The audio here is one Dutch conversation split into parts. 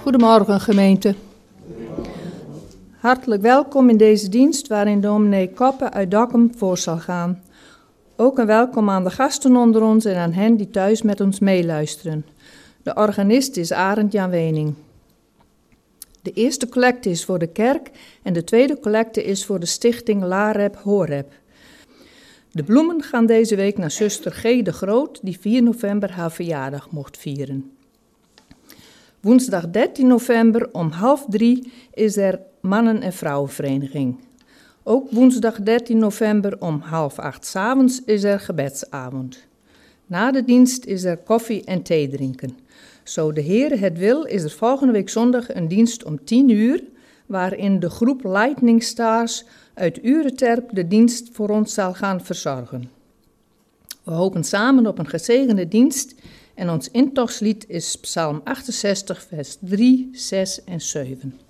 Goedemorgen gemeente. Hartelijk welkom in deze dienst waarin dominee Koppe uit Dokkum voor zal gaan. Ook een welkom aan de gasten onder ons en aan hen die thuis met ons meeluisteren. De organist is Arend Jan Wening. De eerste collecte is voor de kerk en de tweede collecte is voor de stichting Lareb Horeb. De bloemen gaan deze week naar zuster G. de Groot, die 4 november haar verjaardag mocht vieren. Woensdag 13 november om 14:30 is er mannen- en vrouwenvereniging. Ook woensdag 13 november om 7:30 's avonds is er gebedsavond. Na de dienst is er koffie en thee drinken. Zo de Heere het wil is er volgende week zondag een dienst om 10 uur, waarin de groep Lightning Stars uit Ureterp de dienst voor ons zal gaan verzorgen. We hopen samen op een gezegende dienst en ons intochtslied is Psalm 68, vers 3, 6 en 7.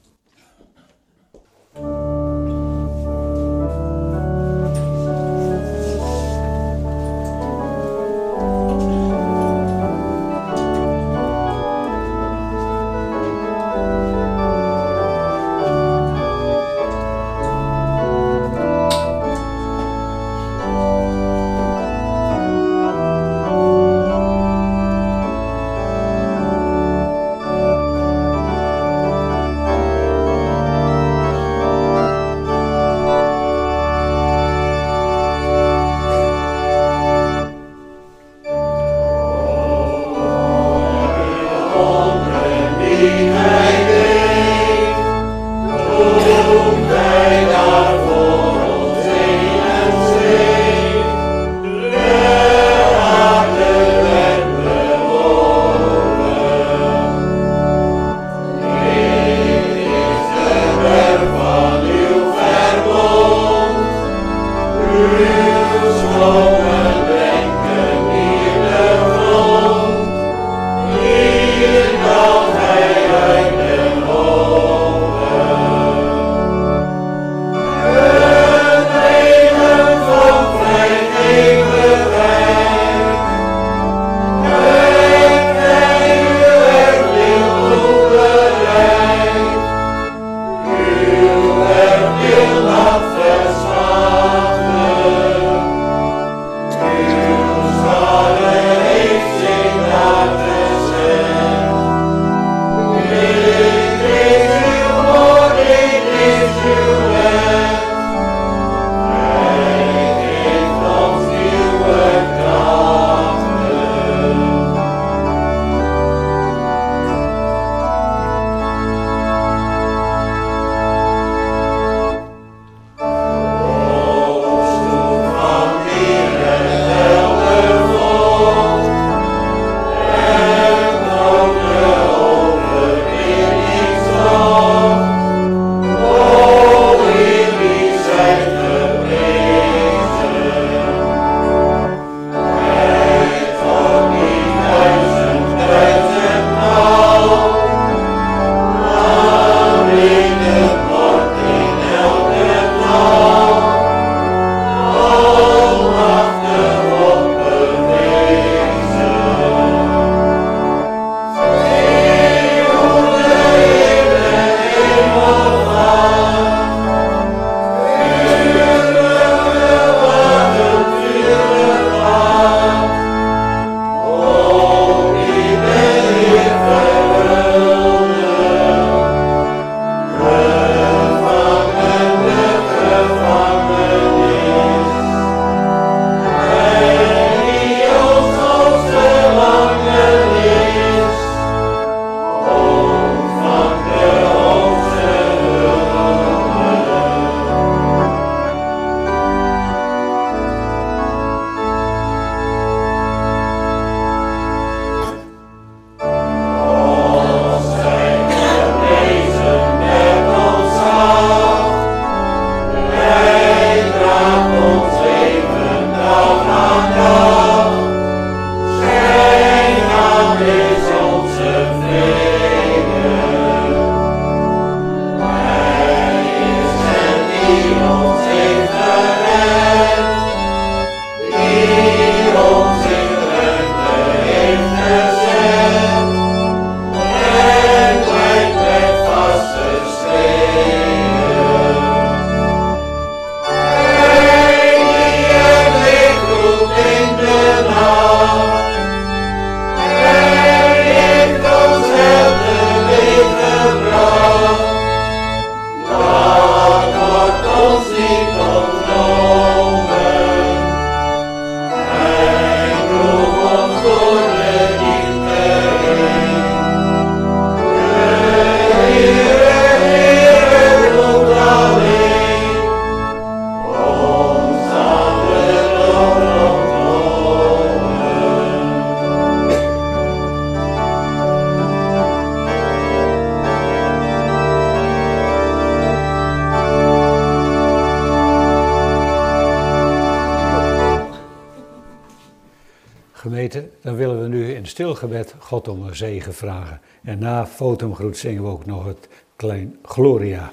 stilgebed God om een zegen vragen. En na fotomgroet zingen we ook nog het klein Gloria.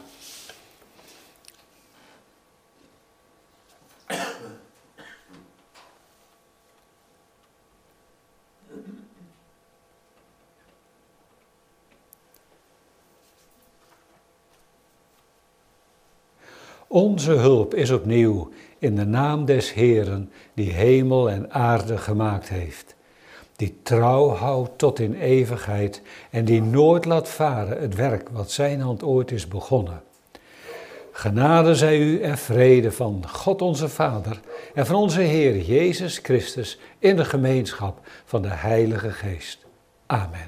Onze hulp is opnieuw in de naam des Heeren, die hemel en aarde gemaakt heeft. Die trouw houdt tot in eeuwigheid en die nooit laat varen het werk wat zijn hand ooit is begonnen. Genade zij u en vrede van God onze Vader en van onze Heer Jezus Christus in de gemeenschap van de Heilige Geest. Amen.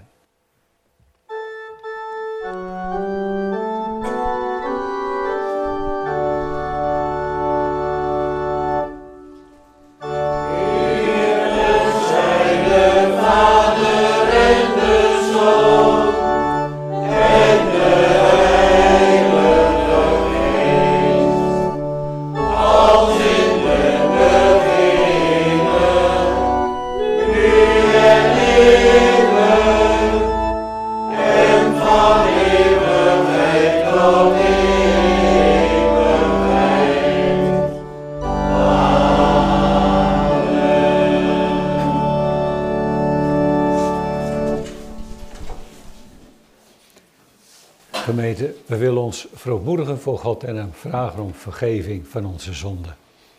Gemeente, we willen ons verootmoedigen voor God en hem vragen om vergeving van onze zonden.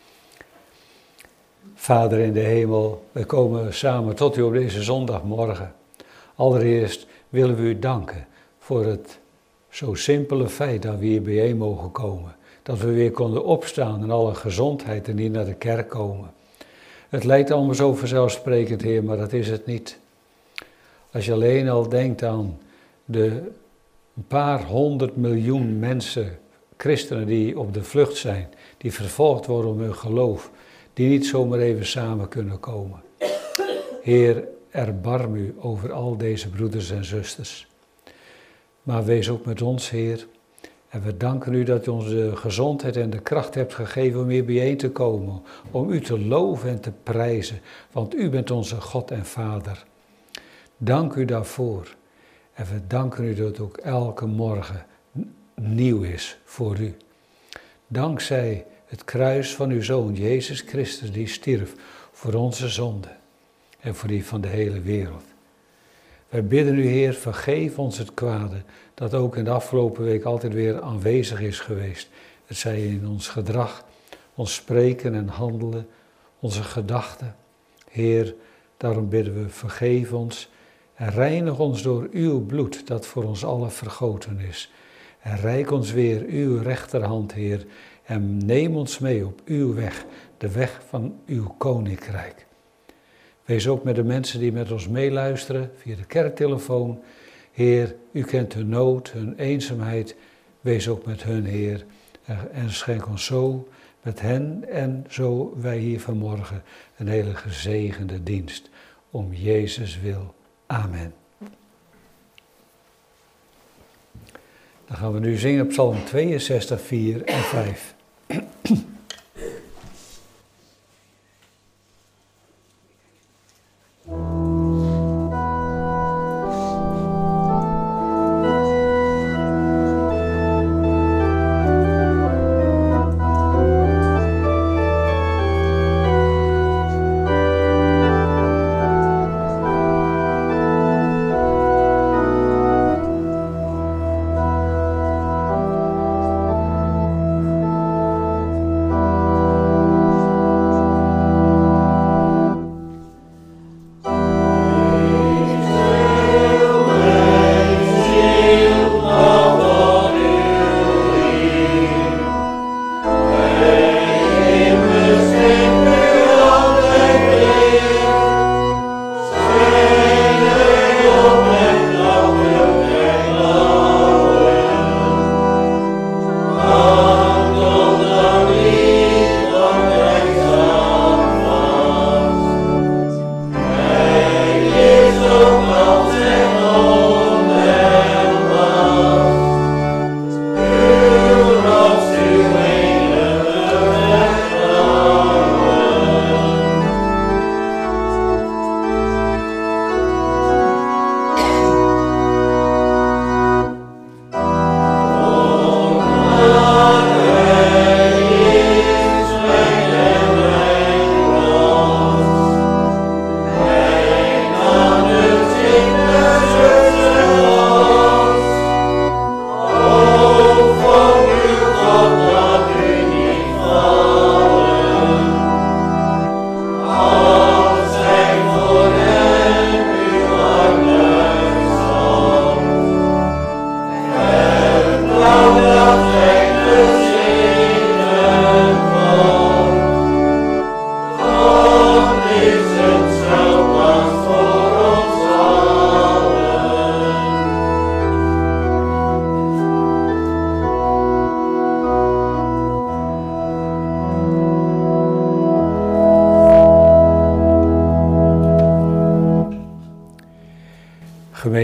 Vader in de hemel, we komen samen tot u op deze zondagmorgen. Allereerst willen we u danken voor het zo simpele feit dat we hier bijeen mogen komen. Dat we weer konden opstaan in alle gezondheid en hier naar de kerk komen. Het lijkt allemaal zo vanzelfsprekend, Heer, maar dat is het niet. Als je alleen al denkt aan een paar 100 miljoen mensen, christenen die op de vlucht zijn, die vervolgd worden om hun geloof, die niet zomaar even samen kunnen komen. Heer, erbarm u over al deze broeders en zusters. Maar wees ook met ons, Heer. En we danken u dat u ons de gezondheid en de kracht hebt gegeven om hier bijeen te komen, om u te loven en te prijzen, want u bent onze God en Vader. Dank u daarvoor. En we danken u dat het ook elke morgen nieuw is voor u. Dankzij het kruis van uw Zoon, Jezus Christus, die stierf voor onze zonden en voor die van de hele wereld. Wij bidden u, Heer, vergeef ons het kwade, dat ook in de afgelopen week altijd weer aanwezig is geweest. Het zij in ons gedrag, ons spreken en handelen, onze gedachten. Heer, daarom bidden we, vergeef ons en reinig ons door uw bloed, dat voor ons allen vergoten is. En reik ons weer uw rechterhand, Heer, en neem ons mee op uw weg, de weg van uw koninkrijk. Wees ook met de mensen die met ons meeluisteren via de kerktelefoon. Heer, u kent hun nood, hun eenzaamheid. Wees ook met hun, Heer. En schenk ons zo met hen en zo wij hier vanmorgen een hele gezegende dienst. Om Jezus wil. Amen. Dan gaan we nu zingen Psalm 62, 4 en 5.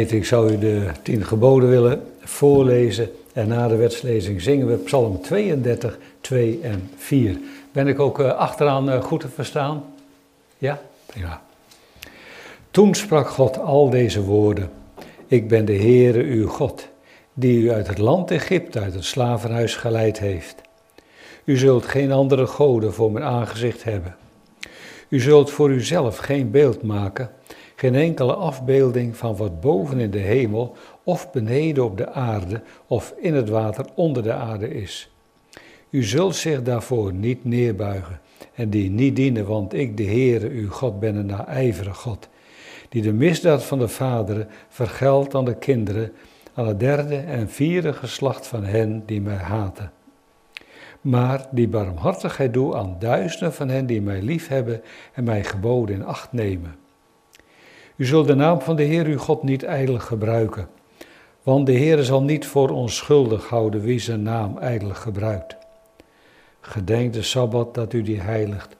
Gemeente, ik zou u de 10 geboden willen voorlezen en na de wetslezing zingen we Psalm 32, 2 en 4. Ben ik ook achteraan goed te verstaan? Ja? Prima. Toen sprak God al deze woorden. Ik ben de Heere uw God, die u uit het land Egypte, uit het slavenhuis geleid heeft. U zult geen andere goden voor mijn aangezicht hebben. U zult voor uzelf geen beeld maken, geen enkele afbeelding van wat boven in de hemel of beneden op de aarde of in het water onder de aarde is. U zult zich daarvoor niet neerbuigen en die niet dienen, want ik, de Heere, uw God, ben een naijverige God, die de misdaad van de vaderen vergeldt aan de kinderen, aan het 3e en 4e geslacht van hen die mij haten. Maar die barmhartigheid doe aan duizenden van hen die mij liefhebben en mijn geboden in acht nemen. U zult de naam van de Heer uw God niet ijdel gebruiken, want de Heer zal niet voor onschuldig houden wie zijn naam ijdel gebruikt. Gedenk de Sabbat dat u die heiligt.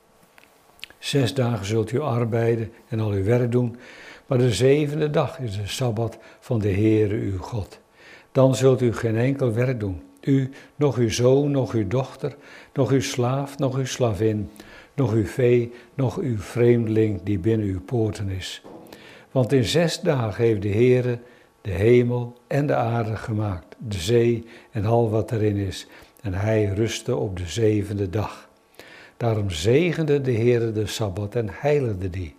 6 dagen zult u arbeiden en al uw werk doen, maar de 7e dag is de Sabbat van de Heere uw God. Dan zult u geen enkel werk doen, u, nog uw zoon, nog uw dochter, nog uw slaaf, nog uw slavin, nog uw vee, nog uw vreemdeling die binnen uw poorten is. Want in 6 dagen heeft de Heere de hemel en de aarde gemaakt, de zee en al wat erin is, en hij rustte op de 7e dag. Daarom zegende de Heere de Sabbat en heiligde die.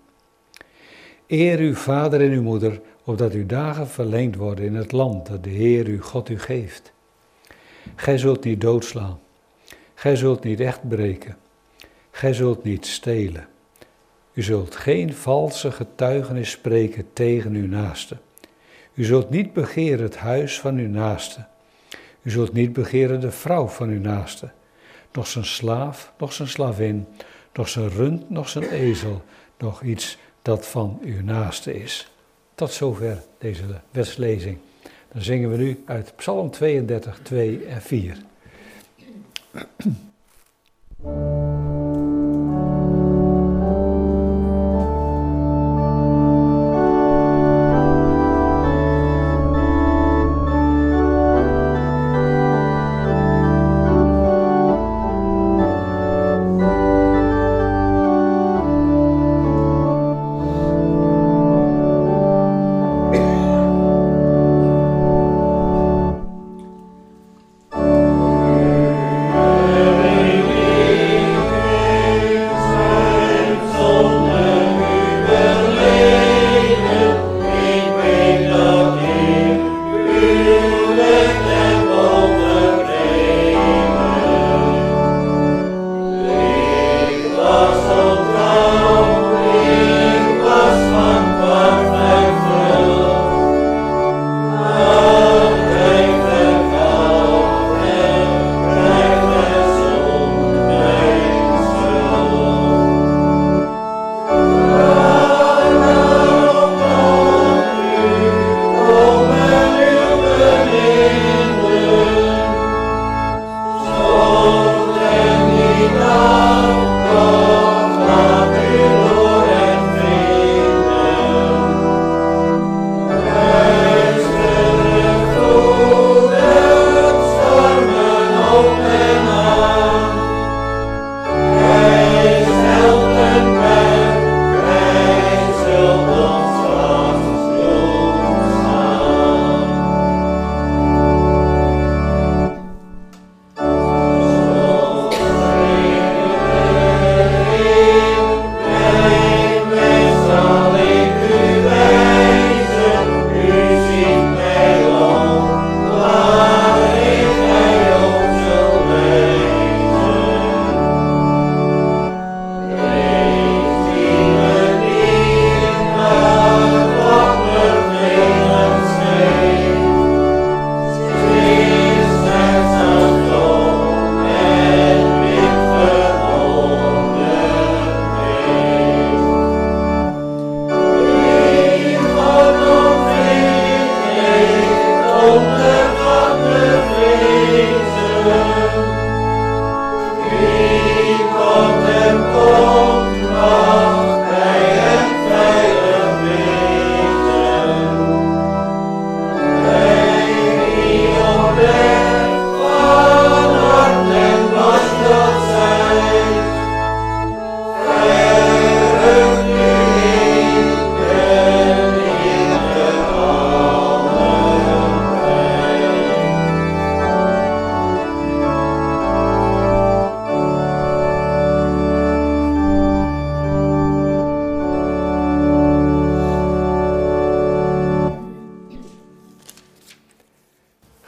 Eer uw vader en uw moeder, opdat uw dagen verlengd worden in het land dat de Heer uw God u geeft. Gij zult niet doodslaan, gij zult niet echt breken, gij zult niet stelen. U zult geen valse getuigenis spreken tegen uw naaste. U zult niet begeren het huis van uw naaste. U zult niet begeren de vrouw van uw naaste, noch zijn slaaf, noch zijn slavin, noch zijn rund, noch zijn ezel, noch iets dat van uw naaste is. Tot zover deze wetslezing. Dan zingen we nu uit Psalm 32, 2 en 4.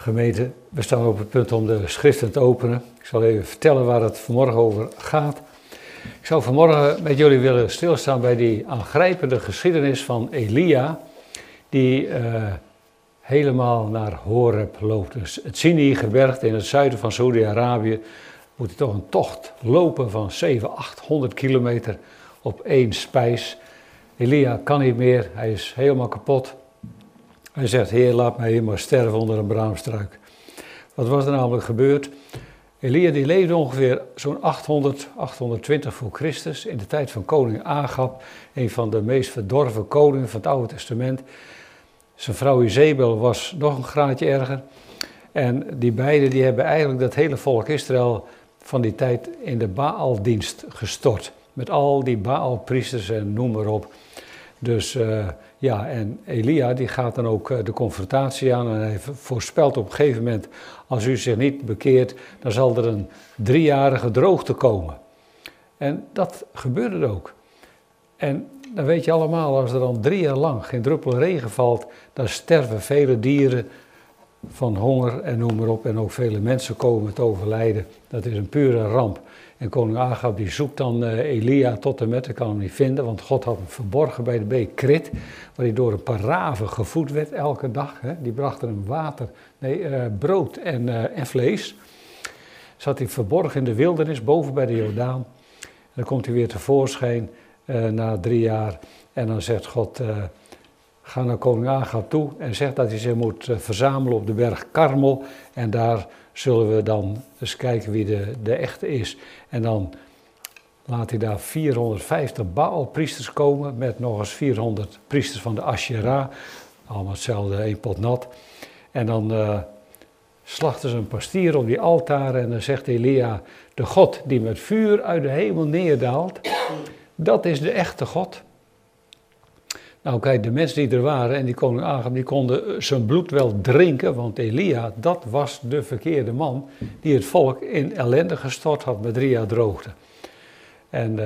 Gemeente, we staan op het punt om de schriften te openen. Ik zal even vertellen waar het vanmorgen over gaat. Ik zou vanmorgen met jullie willen stilstaan bij die aangrijpende geschiedenis van Elia, die helemaal naar Horeb loopt. Dus het Sinai-gebergte in het zuiden van Saudi-Arabië moet hij toch een tocht lopen van 700-800 kilometer op één spijs. Elia kan niet meer, hij is helemaal kapot. Hij zegt, Heer, laat mij hier maar sterven onder een braamstruik. Wat was er namelijk gebeurd? Elia die leefde ongeveer zo'n 820 voor Christus in de tijd van koning Agab, een van de meest verdorven koningen van het Oude Testament. Zijn vrouw Izebel was nog een graadje erger. En die beiden die hebben eigenlijk dat hele volk Israël van die tijd in de Baaldienst gestort. Met al die Baalpriesters en noem maar op. Dus en Elia die gaat dan ook de confrontatie aan en hij voorspelt op een gegeven moment, als u zich niet bekeert, dan zal er een 3-jarige droogte komen. En dat gebeurde ook. En dan weet je allemaal, als er dan 3 jaar lang geen druppel regen valt, dan sterven vele dieren van honger en noem maar op. En ook vele mensen komen te overlijden. Dat is een pure ramp. En koning Agab die zoekt dan Elia tot en met, hij kan hem niet vinden, want God had hem verborgen bij de beek Krit, waar hij door een paar raven gevoed werd elke dag. Hè. Die brachten hem brood en vlees. Zat hij verborgen in de wildernis, boven bij de Jordaan. En dan komt hij weer tevoorschijn na 3 jaar. En dan zegt God, ga naar koning Agab toe en zegt dat hij zich moet verzamelen op de berg Karmel. En daar zullen we dan eens kijken wie de echte is. En dan laat hij daar 450 Baalpriesters komen met nog eens 400 priesters van de Asherah. Allemaal hetzelfde, 1 pot nat. En dan slachten ze een pastier op die altaren en dan zegt Elia, de God die met vuur uit de hemel neerdaalt, dat is de echte God. Nou kijk, de mensen die er waren en die koning Agab, die konden zijn bloed wel drinken, want Elia, dat was de verkeerde man die het volk in ellende gestort had met 3 jaar droogte. En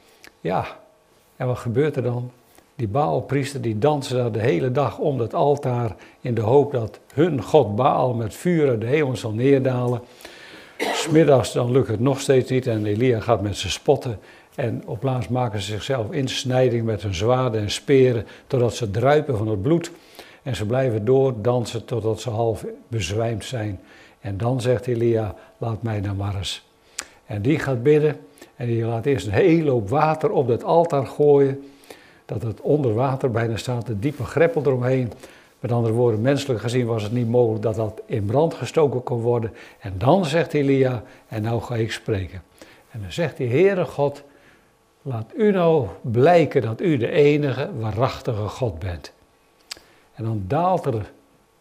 en wat gebeurt er dan? Die Baalpriester die dansen daar de hele dag om dat altaar in de hoop dat hun God Baal met vuur uit de hemel zal neerdalen. 's Middags dan lukt het nog steeds niet en Elia gaat met ze spotten. En op laatst maken ze zichzelf insnijding met hun zwaarden en speren, totdat ze druipen van het bloed. En ze blijven doordansen totdat ze half bezwijmd zijn. En dan zegt Elia, laat mij dan maar eens. En die gaat bidden en die laat eerst een hele hoop water op dat altaar gooien. Dat het onder water bijna staat, een diepe greppel eromheen. Met andere woorden, menselijk gezien was het niet mogelijk dat dat in brand gestoken kon worden. En dan zegt Elia, en nou ga ik spreken. En dan zegt hij, Heere God, laat u nou blijken dat u de enige waarachtige God bent. En dan daalt er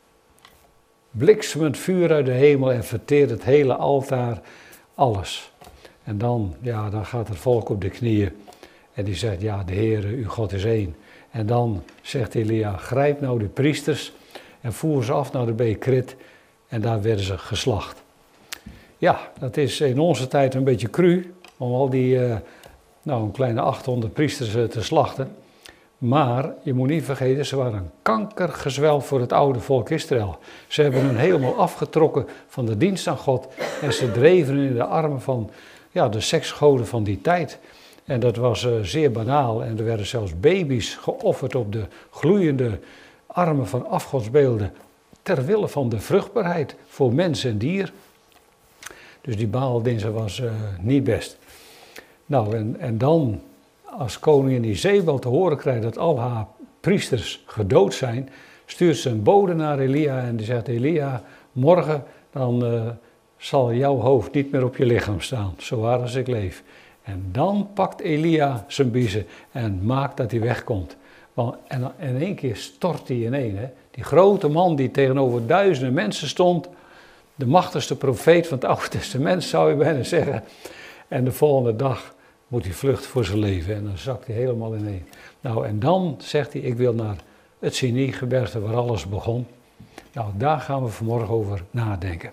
bliksemend vuur uit de hemel en verteert het hele altaar, alles. En dan gaat het volk op de knieën en die zegt, ja, de Heere, uw God is één. En dan zegt Elia, grijp nou de priesters en voer ze af naar de beek Krit en daar werden ze geslacht. Ja, dat is in onze tijd een beetje cru om al die een kleine 800 priesters te slachten. Maar je moet niet vergeten, ze waren een kankergezwel voor het oude volk Israël. Ze hebben hun helemaal afgetrokken van de dienst aan God en ze dreven in de armen van de seksgoden van die tijd. En dat was zeer banaal en er werden zelfs baby's geofferd op de gloeiende armen van afgodsbeelden ter wille van de vruchtbaarheid voor mens en dier. Dus die Baaldienst was niet best. Nou, en dan, als koningin Izebel te horen krijgt dat al haar priesters gedood zijn, stuurt ze een bode naar Elia en die zegt, Elia, morgen dan zal jouw hoofd niet meer op je lichaam staan, zo waar als ik leef. En dan pakt Elia zijn biezen en maakt dat hij wegkomt. En in één keer stort hij ineen. Hè? Die grote man die tegenover duizenden mensen stond, de machtigste profeet van het Oude Testament zou je bijna zeggen. En de volgende dag moet hij vluchten voor zijn leven en dan zakt hij helemaal ineen. Nou, en dan zegt hij, ik wil naar het Sinai-gebergte waar alles begon. Nou, daar gaan we vanmorgen over nadenken.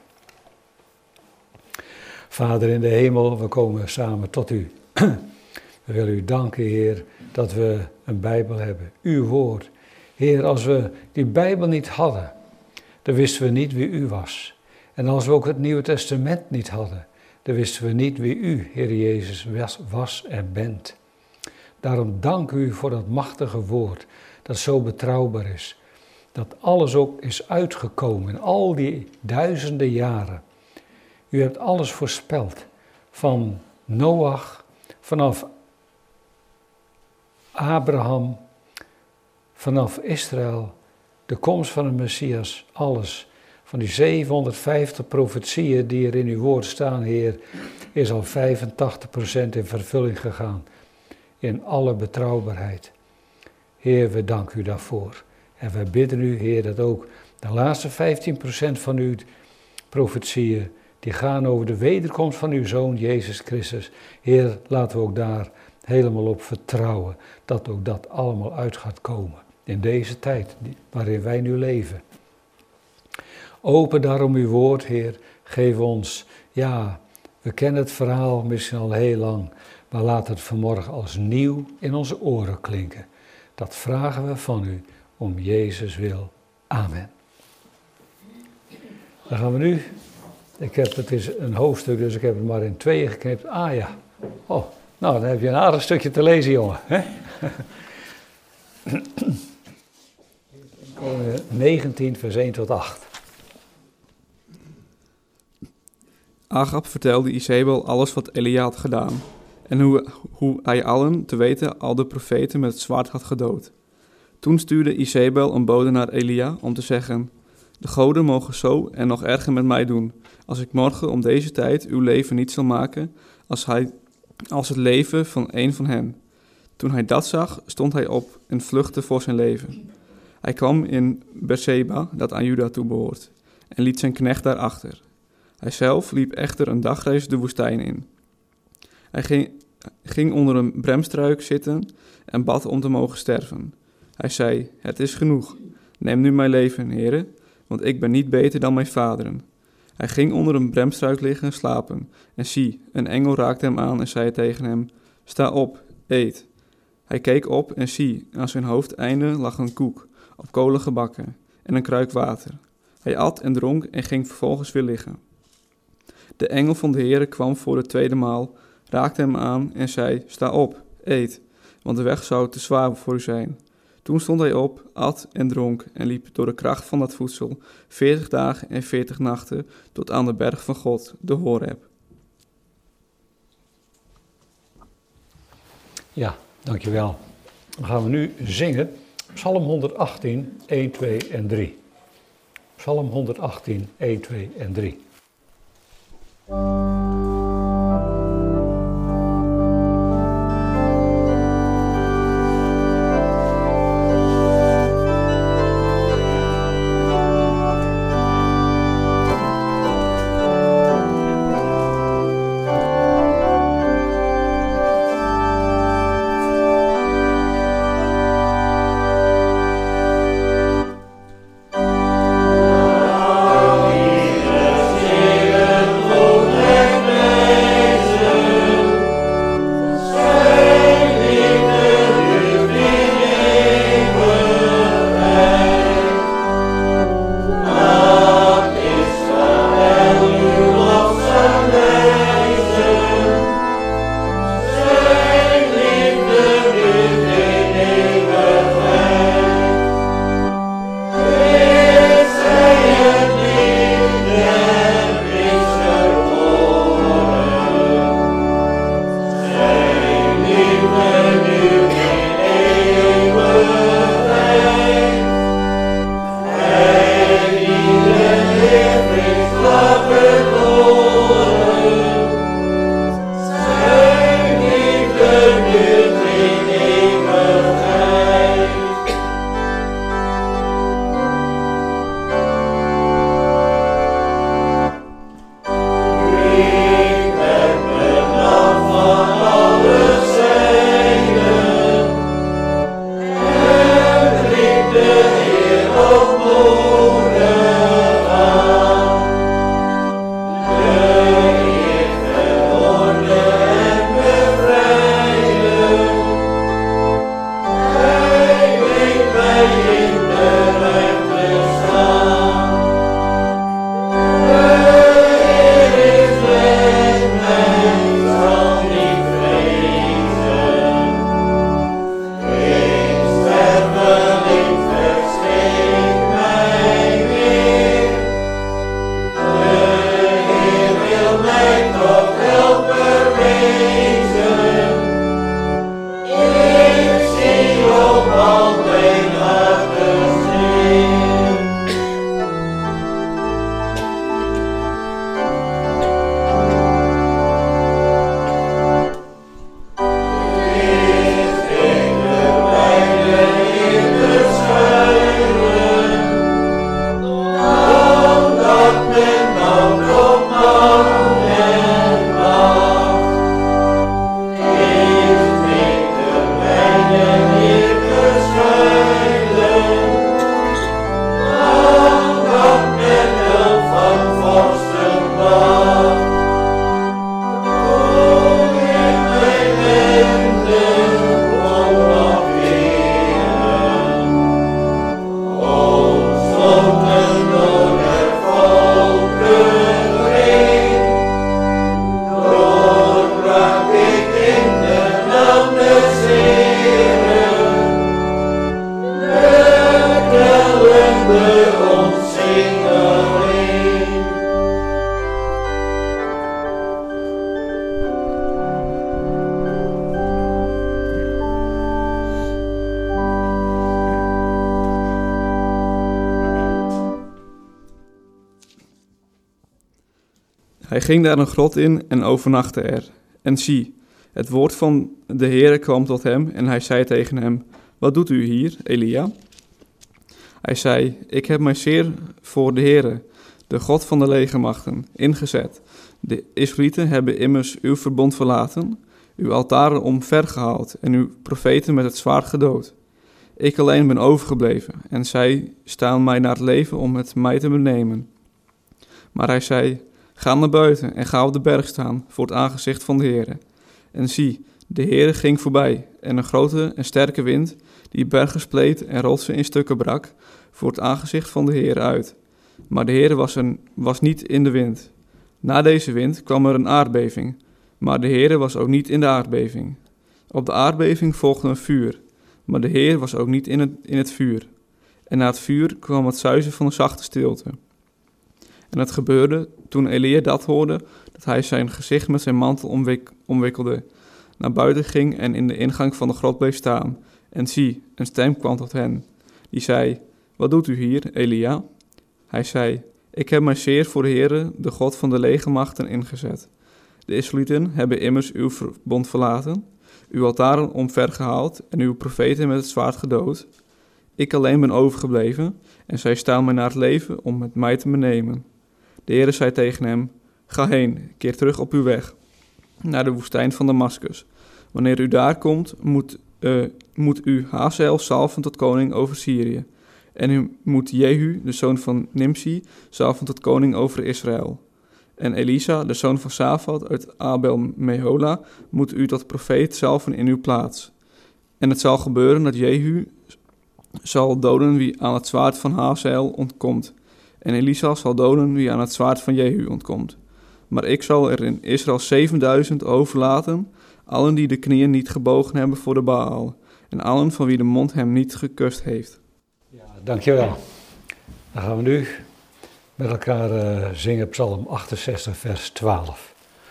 Vader in de hemel, we komen samen tot u. We willen u danken, Heer, dat we een Bijbel hebben, uw woord. Heer, als we die Bijbel niet hadden, dan wisten we niet wie u was. En als we ook het Nieuwe Testament niet hadden, dan wisten we niet wie u, Heer Jezus, was en bent. Daarom dank u voor dat machtige woord, dat zo betrouwbaar is. Dat alles ook is uitgekomen in al die duizenden jaren. U hebt alles voorspeld, van Noach, vanaf Abraham, vanaf Israël, de komst van de Messias, alles. Van die 750 profetieën die er in uw woord staan, Heer, is al 85% in vervulling gegaan. In alle betrouwbaarheid. Heer, we danken u daarvoor. En wij bidden u, Heer, dat ook de laatste 15% van uw profetieën, die gaan over de wederkomst van uw Zoon, Jezus Christus. Heer, laten we ook daar helemaal op vertrouwen, dat ook dat allemaal uit gaat komen. In deze tijd waarin wij nu leven. Open daarom uw woord, Heer. Geef ons, ja, we kennen het verhaal misschien al heel lang, maar laat het vanmorgen als nieuw in onze oren klinken. Dat vragen we van u, om Jezus wil. Amen. Dan gaan we nu, het is een hoofdstuk, dus ik heb het maar in tweeën geknipt. Ah ja, oh, nou dan heb je een aardig stukje te lezen, jongen. Hè? 19 vers 1 tot 8. Agab vertelde Izebel alles wat Elia had gedaan en hoe hij allen, te weten, al de profeten met het zwaard had gedood. Toen stuurde Izebel een bode naar Elia om te zeggen: de goden mogen zo en nog erger met mij doen, als ik morgen om deze tijd uw leven niet zal maken als het leven van een van hen. Toen hij dat zag, stond hij op en vluchtte voor zijn leven. Hij kwam in Beersheba, dat aan Juda toebehoort, en liet zijn knecht daarachter. Hij zelf liep echter een dagreis de woestijn in. Hij ging onder een bremstruik zitten en bad om te mogen sterven. Hij zei: het is genoeg, neem nu mijn leven, Heere, want ik ben niet beter dan mijn vaderen. Hij ging onder een bremstruik liggen slapen, en zie, een engel raakte hem aan en zei tegen hem: sta op, eet. Hij keek op en zie, aan zijn hoofdeinde lag een koek, op kolen gebakken, en een kruik water. Hij at en dronk en ging vervolgens weer liggen. De engel van de Heere kwam voor de tweede maal, raakte hem aan en zei: sta op, eet, want de weg zou te zwaar voor u zijn. Toen stond hij op, at en dronk en liep door de kracht van dat voedsel 40 dagen en 40 nachten tot aan de berg van God, de Horeb. Ja, dankjewel. Dan gaan we nu zingen Psalm 118, 1, 2 en 3. Psalm 118, 1, 2 en 3. Amen. Hij ging daar een grot in en overnachtte er. En zie, het woord van de Heere kwam tot hem en hij zei tegen hem, wat doet u hier, Elia? Hij zei, ik heb mij zeer voor de Heere, de God van de legermachten, ingezet. De Israëlieten hebben immers uw verbond verlaten, uw altaren omvergehaald en uw profeten met het zwaard gedood. Ik alleen ben overgebleven en zij staan mij naar het leven om het mij te benemen. Maar hij zei, ga naar buiten en ga op de berg staan voor het aangezicht van de Heere. En zie, de Heere ging voorbij en een grote en sterke wind die bergen spleet en rotsen in stukken brak voor het aangezicht van de Heere uit. Maar de Heere was niet in de wind. Na deze wind kwam er een aardbeving, maar de Heere was ook niet in de aardbeving. Op de aardbeving volgde een vuur, maar de Heer was ook niet in het vuur. En na het vuur kwam het suizen van een zachte stilte. En het gebeurde, toen Elia dat hoorde, dat hij zijn gezicht met zijn mantel omwikkelde, naar buiten ging en in de ingang van de grot bleef staan. En zie, een stem kwam tot hen, die zei, wat doet u hier, Elia? Hij zei, ik heb mij zeer voor de Heere, de God van de legermachten, ingezet. De Israëlieten hebben immers uw verbond verlaten, uw altaren omvergehaald en uw profeten met het zwaard gedood. Ik alleen ben overgebleven en zij staan mij naar het leven om met mij te benemen. De Heere zei tegen hem, ga heen, keer terug op uw weg, naar de woestijn van Damaskus. Wanneer u daar komt, moet u Hazael salven tot koning over Syrië. En u moet Jehu, de zoon van Nimsi, salven tot koning over Israël. En Elisa, de zoon van Safat uit Abel-Mehola, moet u tot profeet salven in uw plaats. En het zal gebeuren dat Jehu zal doden wie aan het zwaard van Hazael ontkomt. En Elisa zal doden wie aan het zwaard van Jehu ontkomt. Maar ik zal er in Israël 7000 overlaten, allen die de knieën niet gebogen hebben voor de Baal, en allen van wie de mond hem niet gekust heeft. Ja, dankjewel. Dan gaan we nu met elkaar zingen Psalm 68, vers 12.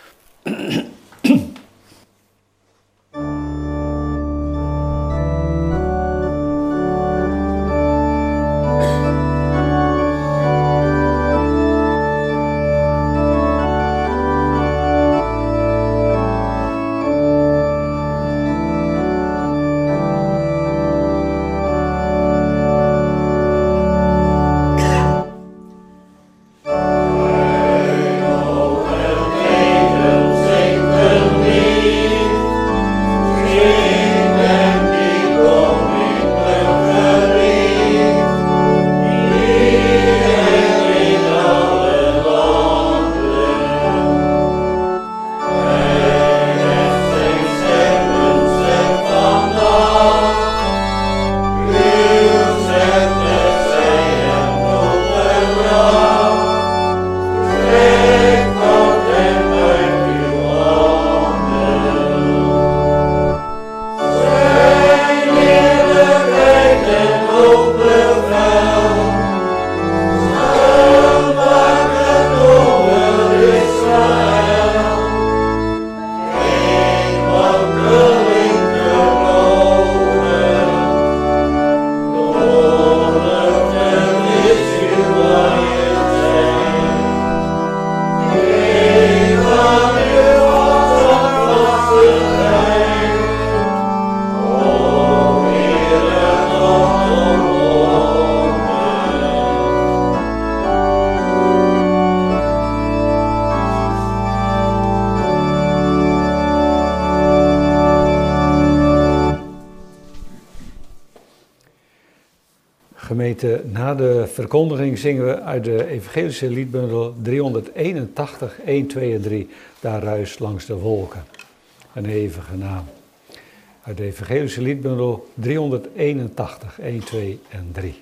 Gemeente, na de verkondiging zingen we uit de evangelische liedbundel 381, 1, 2 en 3, Daar ruist langs de wolken, een hevige naam. Uit de evangelische liedbundel 381, 1, 2 en 3.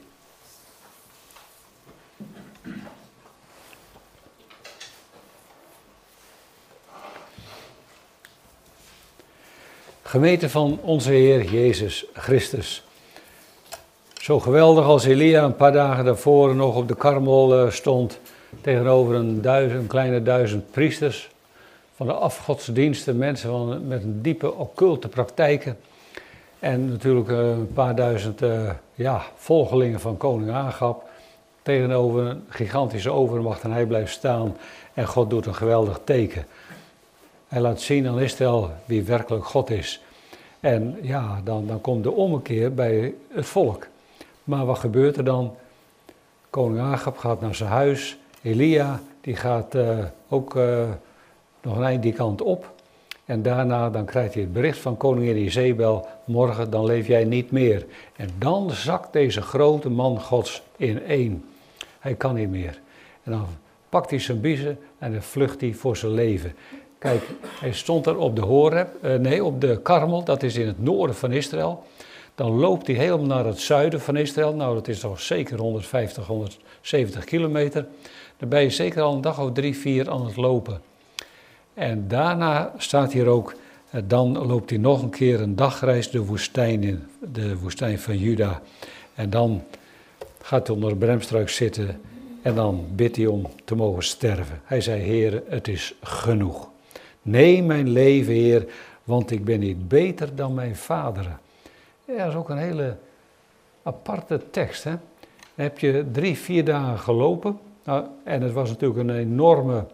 Gemeente van onze Heer Jezus Christus. Zo geweldig als Elia een paar dagen daarvoor nog op de Karmel stond tegenover een kleine 1000 priesters van de afgodsdiensten, mensen met een diepe occulte praktijken en natuurlijk een paar duizend volgelingen van koning Agab. tegenover een gigantische overmacht en hij blijft staan en God doet een geweldig teken. Hij laat zien aan Israël wie werkelijk God is. En ja, dan komt de ommekeer bij het volk. Maar wat gebeurt er dan? Koning Agab gaat naar zijn huis. Elia, die gaat ook nog een eind die kant op. En daarna dan krijgt hij het bericht van koningin Jezebel, morgen dan leef jij niet meer. En dan zakt deze grote man Gods ineen. Hij kan niet meer. En dan pakt hij zijn biezen en dan vlucht hij voor zijn leven. Kijk, hij stond er op de op de Karmel, dat is in het noorden van Israël. Dan loopt hij helemaal naar het zuiden van Israël. Nou, dat is toch zeker 150, 170 kilometer. Dan ben je zeker al een dag of 3, 4 aan het lopen. En daarna staat hier ook, dan loopt hij nog een keer een dagreis de woestijn in, de woestijn van Juda. En dan gaat hij onder de bremstruik zitten en dan bidt hij om te mogen sterven. Hij zei, Heer, het is genoeg. Neem mijn leven, Heer, want ik ben niet beter dan mijn vaderen. Ja, dat is ook een hele aparte tekst, hè. Dan heb je 3, 4 dagen gelopen. Nou, en het was natuurlijk een enorme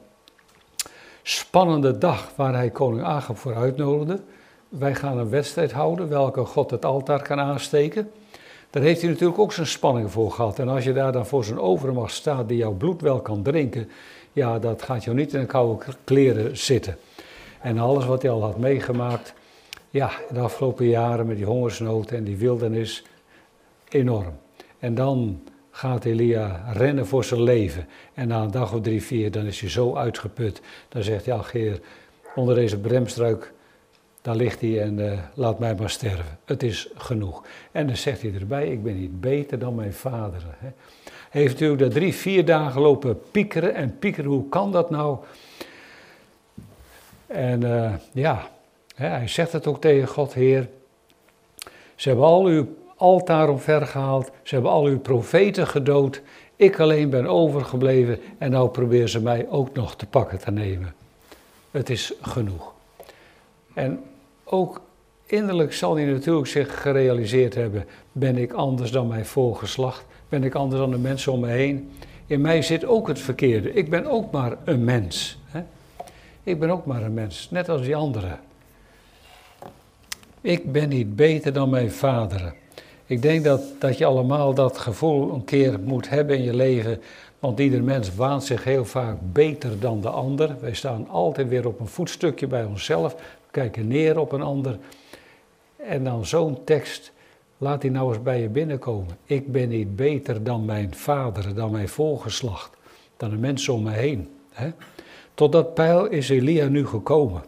spannende dag waar hij koning Agab voor uitnodigde. Wij gaan een wedstrijd houden, welke God het altaar kan aansteken. Daar heeft hij natuurlijk ook zijn spanning voor gehad. En als je daar dan voor zijn overmacht staat die jouw bloed wel kan drinken, ja, dat gaat jou niet in de koude kleren zitten. En alles wat hij al had meegemaakt, ja, de afgelopen jaren met die hongersnood en die wildernis, enorm. En dan gaat Elia rennen voor zijn leven. En na een dag of 3, 4, dan is hij zo uitgeput. Dan zegt hij, ja, Heer, onder deze bremstruik, daar ligt hij en laat mij maar sterven. Het is genoeg. En dan zegt hij erbij, ik ben niet beter dan mijn vader. Hij heeft natuurlijk daar 3, 4 dagen lopen piekeren. En piekeren, hoe kan dat nou? En hij zegt het ook tegen God, Heer. Ze hebben al uw altaar omvergehaald. Ze hebben al uw profeten gedood. Ik alleen ben overgebleven. En nou proberen ze mij ook nog te pakken te nemen. Het is genoeg. En ook innerlijk zal hij natuurlijk zich gerealiseerd hebben. Ben ik anders dan mijn voorgeslacht? Ben ik anders dan de mensen om me heen? In mij zit ook het verkeerde. Ik ben ook maar een mens. Hè? Ik ben ook maar een mens, net als die anderen. Ik ben niet beter dan mijn vaderen. Ik denk dat je allemaal dat gevoel een keer moet hebben in je leven. Want ieder mens waant zich heel vaak beter dan de ander. Wij staan altijd weer op een voetstukje bij onszelf. We kijken neer op een ander. En dan zo'n tekst, laat die nou eens bij je binnenkomen. Ik ben niet beter dan mijn vaderen, dan mijn voorgeslacht. Dan de mensen om me heen. Hè? Tot dat pijl is Elia nu gekomen.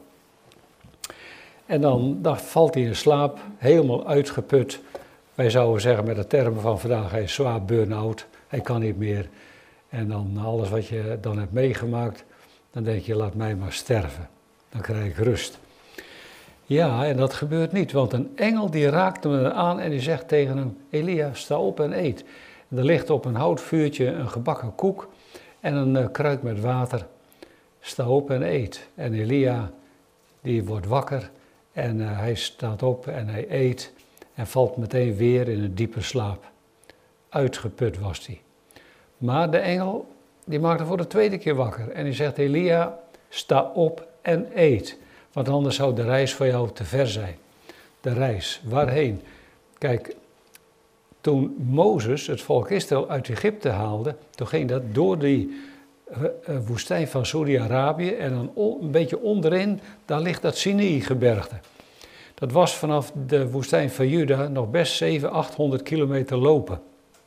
En dan valt hij in slaap, helemaal uitgeput. Wij zouden zeggen met de termen van vandaag, hij is zwaar burn-out, hij kan niet meer. En dan alles wat je dan hebt meegemaakt, dan denk je, laat mij maar sterven. Dan krijg ik rust. Ja, en dat gebeurt niet, want een engel die raakt hem aan en die zegt tegen hem, Elia, sta op en eet. En er ligt op een houtvuurtje een gebakken koek en een kruik met water. Sta op en eet. En Elia, die wordt wakker en hij staat op en hij eet en valt meteen weer in een diepe slaap. Uitgeput was hij. Maar de engel, die maakt hem voor de tweede keer wakker en die zegt, Elia, sta op en eet. Want anders zou de reis voor jou te ver zijn. De reis, waarheen? Kijk, toen Mozes het volk Israël uit Egypte haalde, toen ging dat door die woestijn van Saudi-Arabië en dan een beetje onderin, daar ligt dat Sinai-gebergte. Dat was vanaf de woestijn van Juda nog best 700, 800 kilometer lopen.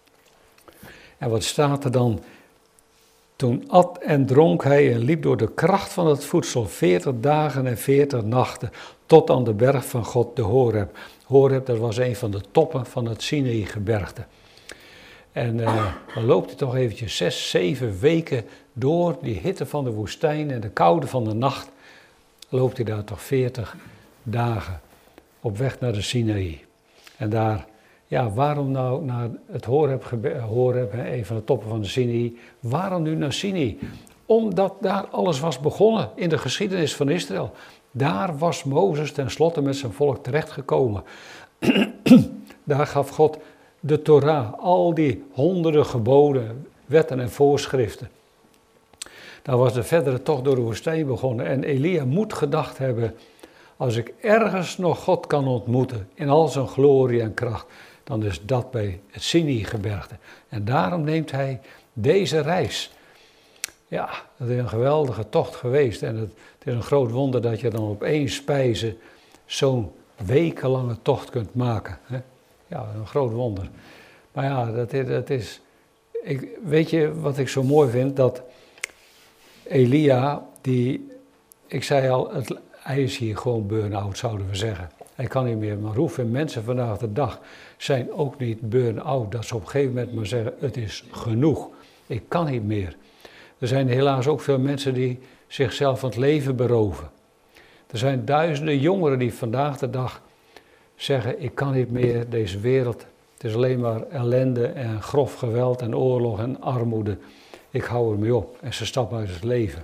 En wat staat er dan? Toen at en dronk hij en liep door de kracht van het voedsel 40 dagen en 40 nachten tot aan de berg van God, de Horeb. Horeb, dat was een van de toppen van het Sinai-gebergte. En dan loopt hij toch eventjes 6, 7 weken door die hitte van de woestijn en de koude van de nacht. Loopt hij daar toch 40 dagen op weg naar de Sinai. En daar, ja, waarom nou naar het Horeb, een van de toppen van de Sinai? Waarom nu naar Sinai? Omdat daar alles was begonnen in de geschiedenis van Israël. Daar was Mozes tenslotte met zijn volk terechtgekomen. Daar gaf God de Torah, al die honderden geboden, wetten en voorschriften. Daar was de verdere tocht door de woestijn begonnen. En Elia moet gedacht hebben, als ik ergens nog God kan ontmoeten in al zijn glorie en kracht, dan is dat bij het Sinai-gebergte. En daarom neemt hij deze reis. Ja, het is een geweldige tocht geweest. En het is een groot wonder dat je dan op 1 spijze zo'n wekenlange tocht kunt maken. Hè? Ja, een groot wonder. Maar ja, dat is... weet je wat ik zo mooi vind? Dat Elia, ik zei al, hij is hier gewoon burn-out, zouden we zeggen. Hij kan niet meer, maar hoeveel mensen vandaag de dag zijn ook niet burn-out, dat ze op een gegeven moment maar zeggen, het is genoeg, ik kan niet meer. Er zijn helaas ook veel mensen die zichzelf van het leven beroven. Er zijn duizenden jongeren die vandaag de dag zeggen, ik kan niet meer, deze wereld, het is alleen maar ellende en grof geweld en oorlog en armoede. Ik hou ermee op en ze stappen uit het leven.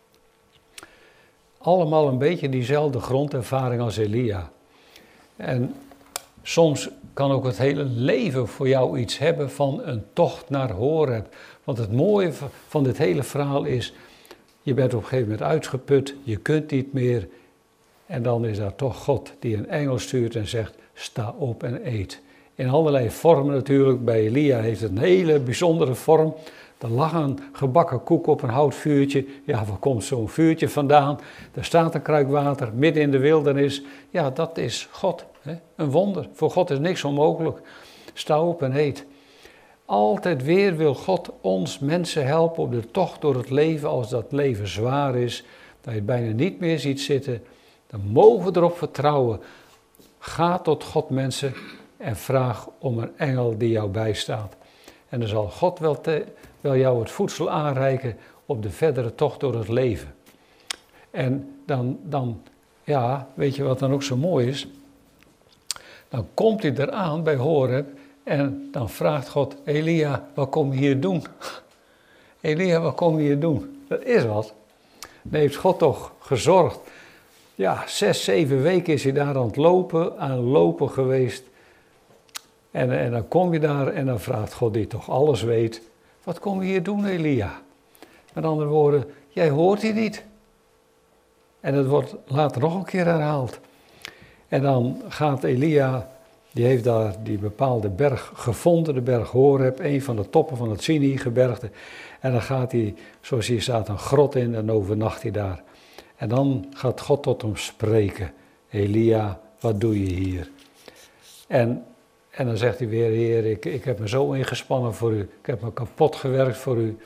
Allemaal een beetje diezelfde grondervaring als Elia. En soms kan ook het hele leven voor jou iets hebben van een tocht naar Horeb. Want het mooie van dit hele verhaal is, je bent op een gegeven moment uitgeput, je kunt niet meer. En dan is daar toch God die een engel stuurt en zegt, sta op en eet. In allerlei vormen natuurlijk, bij Elia heeft het een hele bijzondere vorm. Er lag een gebakken koek op een houtvuurtje. Ja, waar komt zo'n vuurtje vandaan? Er staat een kruik water midden in de wildernis. Ja, dat is God. Hè? Een wonder. Voor God is niks onmogelijk. Sta op en eet. Altijd weer wil God ons mensen helpen op de tocht door het leven. Als dat leven zwaar is, dat je het bijna niet meer ziet zitten. Dan mogen we erop vertrouwen. Ga tot God, mensen, en vraag om een engel die jou bijstaat. En dan zal God wel jou het voedsel aanreiken op de verdere tocht door het leven. En dan, ja, weet je wat dan ook zo mooi is? Dan komt hij eraan bij Horeb en dan vraagt God, Elia, wat kom je hier doen? Elia, wat kom je hier doen? Dat is wat. Dan heeft God toch gezorgd. Ja, 6, 7 weken is hij daar aan het lopen geweest. En dan kom je daar en dan vraagt God die toch alles weet. Wat kom je hier doen, Elia? Met andere woorden, jij hoort hier niet. En het wordt later nog een keer herhaald. En dan gaat Elia, die heeft daar die bepaalde berg gevonden, de berg Horeb, een van de toppen van het Sinai-gebergte. En dan gaat hij, zoals hier staat, een grot in en overnacht hij daar. En dan gaat God tot hem spreken. Elia, wat doe je hier? En dan zegt hij weer, Heer, ik heb me zo ingespannen voor u. Ik heb me kapot gewerkt voor u.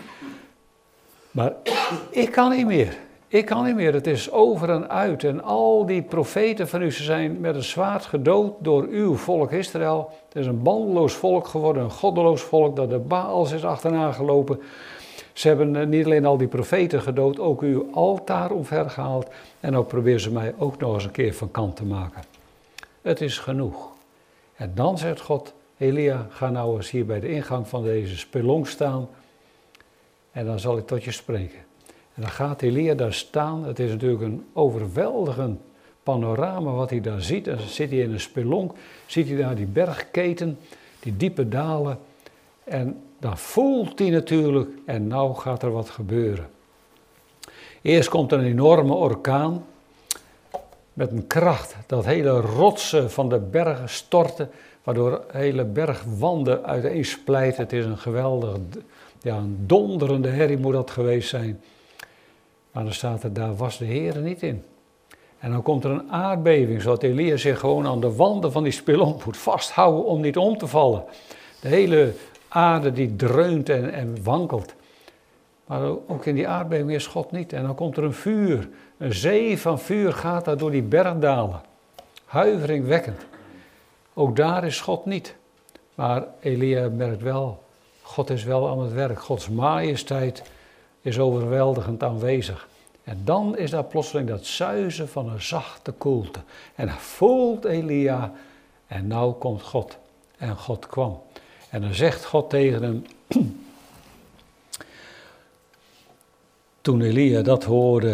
Maar ik kan niet meer. Ik kan niet meer. Het is over en uit. En al die profeten van u, ze zijn met een zwaard gedood door uw volk Israël. Het is een bandeloos volk geworden, een goddeloos volk dat de Baals is achterna gelopen. Ze hebben niet alleen al die profeten gedood, ook uw altaar omvergehaald. En dan proberen ze mij ook nog eens een keer van kant te maken. Het is genoeg. En dan zegt God, Elia, ga nou eens hier bij de ingang van deze spelonk staan. En dan zal ik tot je spreken. En dan gaat Elia daar staan. Het is natuurlijk een overweldigend panorama wat hij daar ziet. En dan zit hij in een spelonk, ziet hij daar die bergketen, die diepe dalen. En dan voelt hij natuurlijk, en nou gaat er wat gebeuren. Eerst komt er een enorme orkaan. Met een kracht dat hele rotsen van de bergen storten, waardoor hele bergwanden uiteensplijten. Het is een geweldige, een donderende herrie moet dat geweest zijn. Maar dan staat er, daar was de Heer niet in. En dan komt er een aardbeving, zodat Elia zich gewoon aan de wanden van die spelonk moet vasthouden om niet om te vallen. De hele aarde die dreunt en wankelt. Maar ook in die aardbeving is God niet. En dan komt er een vuur. Een zee van vuur gaat daar door die bergdalen. Huiveringwekkend. Ook daar is God niet. Maar Elia merkt wel, God is wel aan het werk. Gods majesteit is overweldigend aanwezig. En dan is daar plotseling dat zuizen van een zachte koelte. En dan voelt Elia, en nou komt God. En God kwam. En dan zegt God tegen hem, toen Elia dat hoorde,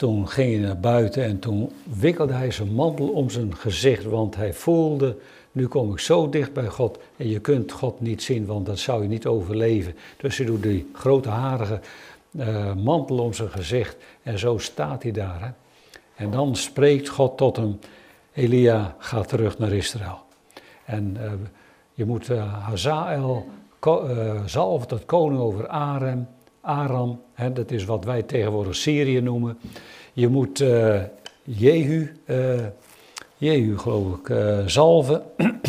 toen ging hij naar buiten en toen wikkelde hij zijn mantel om zijn gezicht, want hij voelde, nu kom ik zo dicht bij God en je kunt God niet zien, want dat zou je niet overleven. Dus hij doet die grote harige mantel om zijn gezicht en zo staat hij daar. Hè? En dan spreekt God tot hem, Elia gaat terug naar Israël. En je moet Hazael zalven tot koning over Aram, hè, dat is wat wij tegenwoordig Syrië noemen. Je moet Jehu geloof ik, zalven.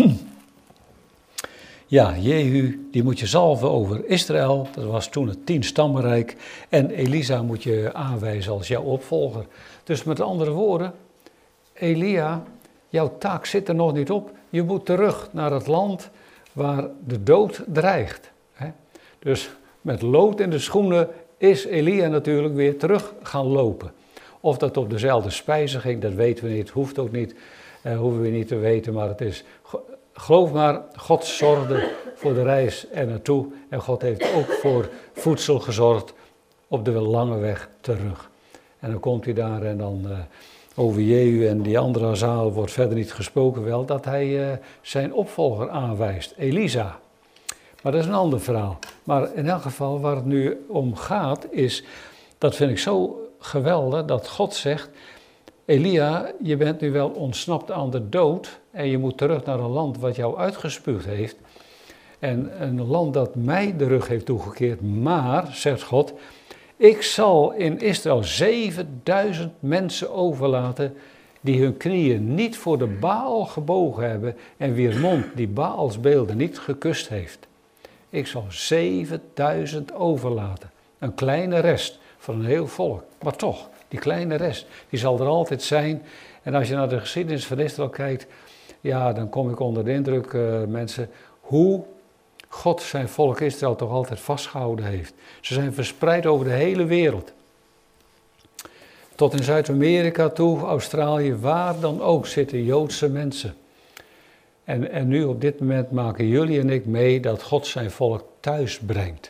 Ja, Jehu, die moet je zalven over Israël. Dat was toen het 10-stammenrijk. En Elisa moet je aanwijzen als jouw opvolger. Dus met andere woorden, Elia, jouw taak zit er nog niet op. Je moet terug naar het land waar de dood dreigt. Hè? Dus met lood in de schoenen is Elia natuurlijk weer terug gaan lopen. Of dat op dezelfde spijzen ging, dat weten we niet, hoeft ook niet, hoeven we niet te weten. Maar het is, geloof maar, God zorgde voor de reis er naartoe. En God heeft ook voor voedsel gezorgd op de lange weg terug. En dan komt hij daar en dan over Jehu en die andere Hazael wordt verder niet gesproken, wel dat hij zijn opvolger aanwijst, Elisa. Maar dat is een ander verhaal. Maar in elk geval waar het nu om gaat is, dat vind ik zo geweldig, dat God zegt, Elia, je bent nu wel ontsnapt aan de dood en je moet terug naar een land wat jou uitgespuugd heeft. En een land dat mij de rug heeft toegekeerd, maar, zegt God, ik zal in Israël 7000 mensen overlaten die hun knieën niet voor de Baal gebogen hebben en wier mond die Baals beelden niet gekust heeft. Ik zal 7000 overlaten. Een kleine rest van een heel volk. Maar toch, die kleine rest, die zal er altijd zijn. En als je naar de geschiedenis van Israël kijkt, ja, dan kom ik onder de indruk, mensen, hoe God zijn volk Israël toch altijd vastgehouden heeft. Ze zijn verspreid over de hele wereld. Tot in Zuid-Amerika toe, Australië, waar dan ook zitten Joodse mensen. En nu op dit moment maken jullie en ik mee dat God zijn volk thuis brengt.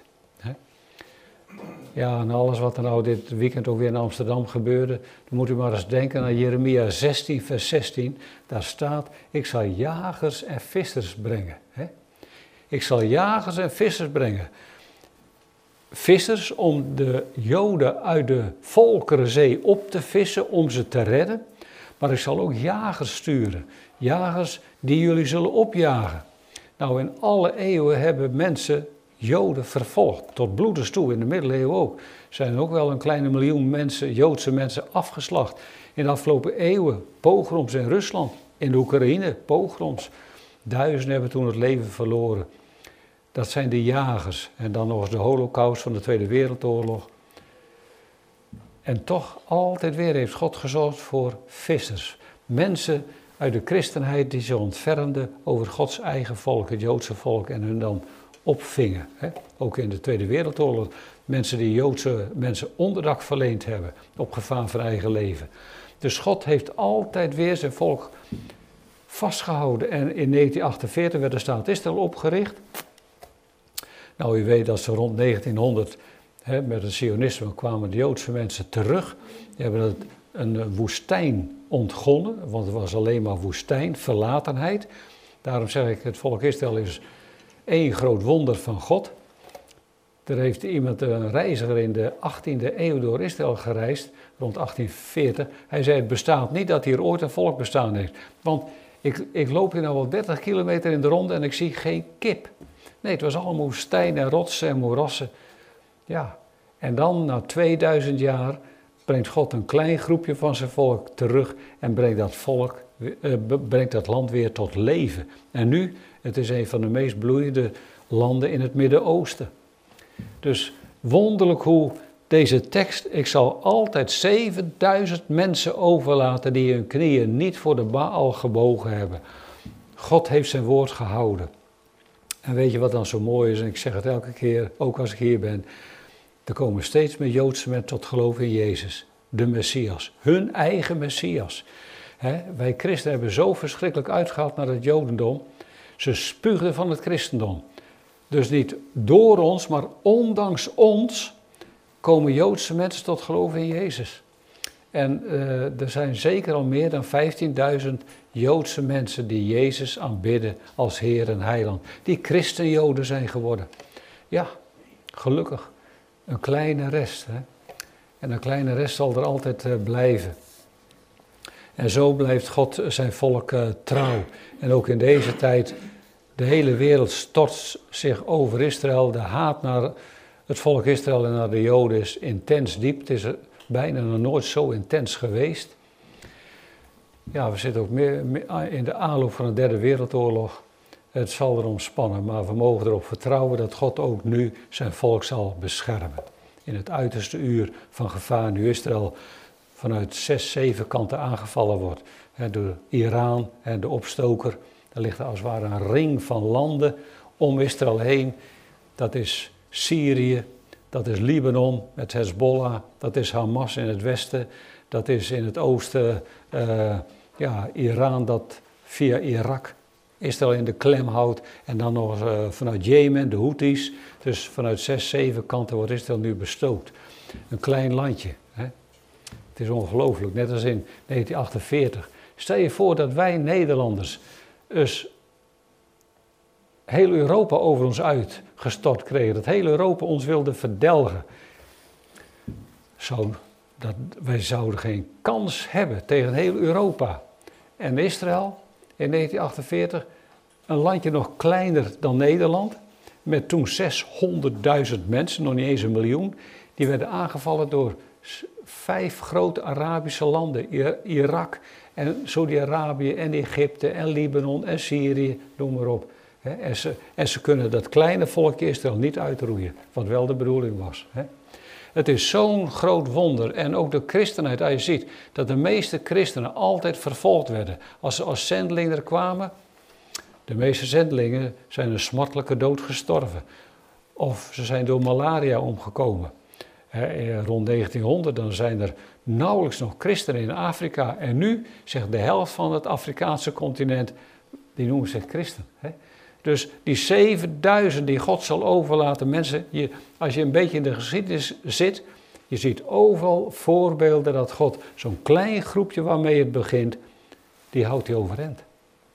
Ja, en alles wat er nou dit weekend ook weer in Amsterdam gebeurde, dan moet u maar eens denken aan Jeremia 16, vers 16. Daar staat, ik zal jagers en vissers brengen. Ik zal jagers en vissers brengen. Vissers om de Joden uit de Volkerenzee op te vissen, om ze te redden. Maar ik zal ook jagers sturen. Jagers die jullie zullen opjagen. Nou, in alle eeuwen hebben mensen Joden vervolgd. Tot bloedens toe, in de middeleeuwen ook. Zijn ook wel een kleine miljoen mensen, Joodse mensen afgeslacht. In de afgelopen eeuwen, pogroms in Rusland, in de Oekraïne, pogroms. Duizenden hebben toen het leven verloren. Dat zijn de jagers. En dan nog eens de Holocaust van de Tweede Wereldoorlog. En toch altijd weer heeft God gezorgd voor vissers. Mensen uit de christenheid die zich ontfermden over Gods eigen volk, het Joodse volk, en hun dan opvingen. Ook in de Tweede Wereldoorlog. Mensen die Joodse mensen onderdak verleend hebben, op gevaar van eigen leven. Dus God heeft altijd weer zijn volk vastgehouden. En in 1948 werd de staat Israël opgericht. Nou, u weet dat ze rond 1900 met het Zionisme kwamen de Joodse mensen terug. Die hebben een woestijn ontgonnen, want het was alleen maar woestijn, verlatenheid. Daarom zeg ik, het volk Israël is één groot wonder van God. Er heeft iemand, een reiziger in de 18e eeuw door Israël gereisd, rond 1840. Hij zei, het bestaat niet dat hier ooit een volk bestaan heeft. Want ik loop hier nou wel 30 kilometer in de ronde en ik zie geen kip. Nee, het was allemaal woestijn en rotsen en moerassen. Ja, en dan na 2000 jaar brengt God een klein groepje van zijn volk terug en brengt dat land weer tot leven. En nu, het is een van de meest bloeiende landen in het Midden-Oosten. Dus wonderlijk hoe deze tekst, ik zal altijd 7000 mensen overlaten die hun knieën niet voor de Baal gebogen hebben. God heeft zijn woord gehouden. En weet je wat dan zo mooi is, en ik zeg het elke keer, ook als ik hier ben, er komen steeds meer Joodse mensen tot geloof in Jezus, de Messias, hun eigen Messias. Wij christenen hebben zo verschrikkelijk uitgehaald naar het Jodendom, ze spuugden van het christendom. Dus niet door ons, maar ondanks ons komen Joodse mensen tot geloof in Jezus. En er zijn zeker al meer dan 15.000 Joodse mensen die Jezus aanbidden als Heer en Heiland. Die christenjoden zijn geworden. Ja, gelukkig. Een kleine rest. Hè? En een kleine rest zal er altijd blijven. En zo blijft God zijn volk trouw. En ook in deze tijd, de hele wereld stort zich over Israël. De haat naar het volk Israël en naar de Joden is intens diep. Het is bijna nog nooit zo intens geweest. Ja, we zitten ook meer in de aanloop van de Derde Wereldoorlog. Het zal erom spannen, maar we mogen erop vertrouwen dat God ook nu zijn volk zal beschermen. In het uiterste uur van gevaar, nu Israël vanuit 6, 7 kanten aangevallen wordt. Door Iran en de opstoker. Er ligt als het ware een ring van landen om Israël heen. Dat is Syrië, dat is Libanon met Hezbollah, dat is Hamas in het westen. Dat is in het oosten Iran dat via Irak Israël in de klem houdt. En dan nog vanuit Jemen, de Houthis. Dus vanuit 6, 7 kanten wordt Israël nu bestookt. Een klein landje. Hè? Het is ongelooflijk, net als in 1948. Stel je voor dat wij Nederlanders dus heel Europa over ons uitgestort kregen. Dat heel Europa ons wilde verdelgen. Wij zouden geen kans hebben tegen heel Europa. En Israël in 1948, een landje nog kleiner dan Nederland, met toen 600.000 mensen, nog niet eens 1 miljoen, die werden aangevallen door 5 grote Arabische landen. Irak en Saudi-Arabië en Egypte en Libanon en Syrië, noem maar op. En ze kunnen dat kleine volkje Israël niet uitroeien, wat wel de bedoeling was. Het is zo'n groot wonder. En ook de christenheid, als je ziet dat de meeste christenen altijd vervolgd werden. Als ze als zendelingen er kwamen, de meeste zendelingen zijn een smartelijke dood gestorven. Of ze zijn door malaria omgekomen. Rond 1900 dan zijn er nauwelijks nog christenen in Afrika. En nu zegt de helft van het Afrikaanse continent, die noemen zich christen. Dus die 7000 die God zal overlaten, mensen, als je een beetje in de geschiedenis zit, je ziet overal voorbeelden dat God zo'n klein groepje waarmee het begint, die houdt hij overeind.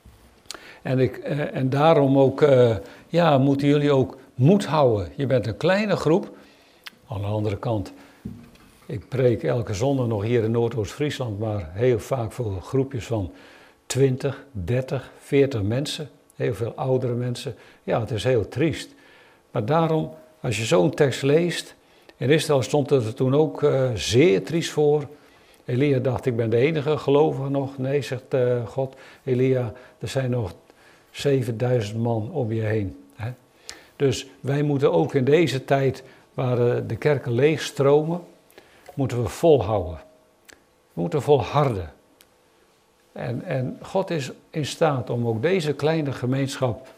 En daarom ook, moeten jullie ook moed houden. Je bent een kleine groep. Aan de andere kant, ik preek elke zondag nog hier in Noordoost-Friesland, maar heel vaak voor groepjes van 20, 30, 40 mensen. Heel veel oudere mensen. Ja, het is heel triest. Maar daarom, als je zo'n tekst leest, in Israël stond het er toen ook zeer triest voor. Elia dacht, ik ben de enige gelovige nog. Nee, zegt God, Elia, er zijn nog 7000 man om je heen. Hè? Dus wij moeten ook in deze tijd, waar de kerken leegstromen, moeten we volhouden. We moeten volharden. En God is in staat om ook deze kleine gemeenschap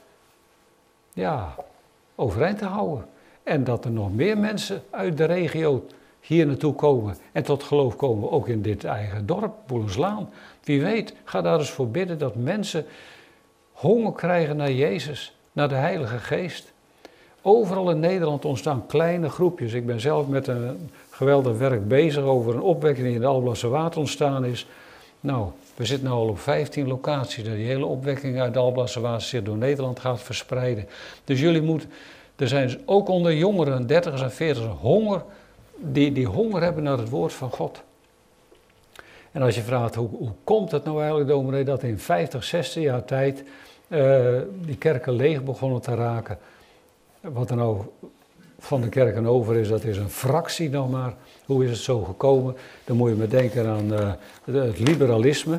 overeind te houden. En dat er nog meer mensen uit de regio hier naartoe komen en tot geloof komen, ook in dit eigen dorp, Boelenslaan. Wie weet, ga daar eens voor bidden dat mensen honger krijgen naar Jezus, naar de Heilige Geest. Overal in Nederland ontstaan kleine groepjes. Ik ben zelf met een geweldig werk bezig over een opwekking die in de Alblasse Water ontstaan is. Nou, we zitten nu al op 15 locaties. Dat die hele opwekking uit de Alblasse Water zich door Nederland gaat verspreiden. Dus er zijn ook onder jongeren, 30ers en 40ers, honger, die honger hebben naar het woord van God. En als je vraagt, hoe komt het nou eigenlijk, dominee, dat in 50, 60 jaar tijd die kerken leeg begonnen te raken. Wat er nou van de kerken over is, dat is een fractie nog maar. Hoe is het zo gekomen? Dan moet je maar denken aan het liberalisme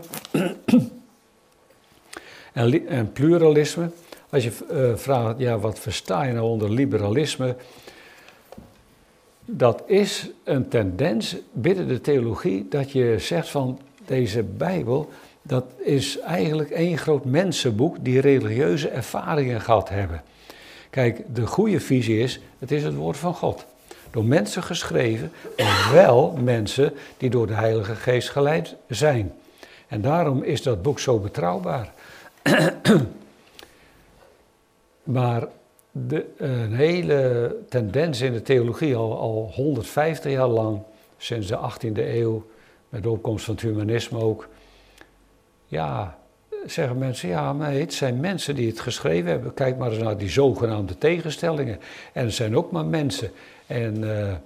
en pluralisme. Als je vraagt, wat versta je nou onder liberalisme? Dat is een tendens binnen de theologie dat je zegt van deze Bijbel, dat is eigenlijk één groot mensenboek die religieuze ervaringen gehad hebben. Kijk, de goede visie is, het is het woord van God. Door mensen geschreven, maar wel mensen die door de Heilige Geest geleid zijn. En daarom is dat boek zo betrouwbaar. Maar een hele tendens in de theologie al 150 jaar lang, sinds de 18e eeuw, met de opkomst van het humanisme ook. Ja, zeggen mensen, ja, maar het zijn mensen die het geschreven hebben. Kijk maar eens naar die zogenaamde tegenstellingen. En het zijn ook maar mensen. En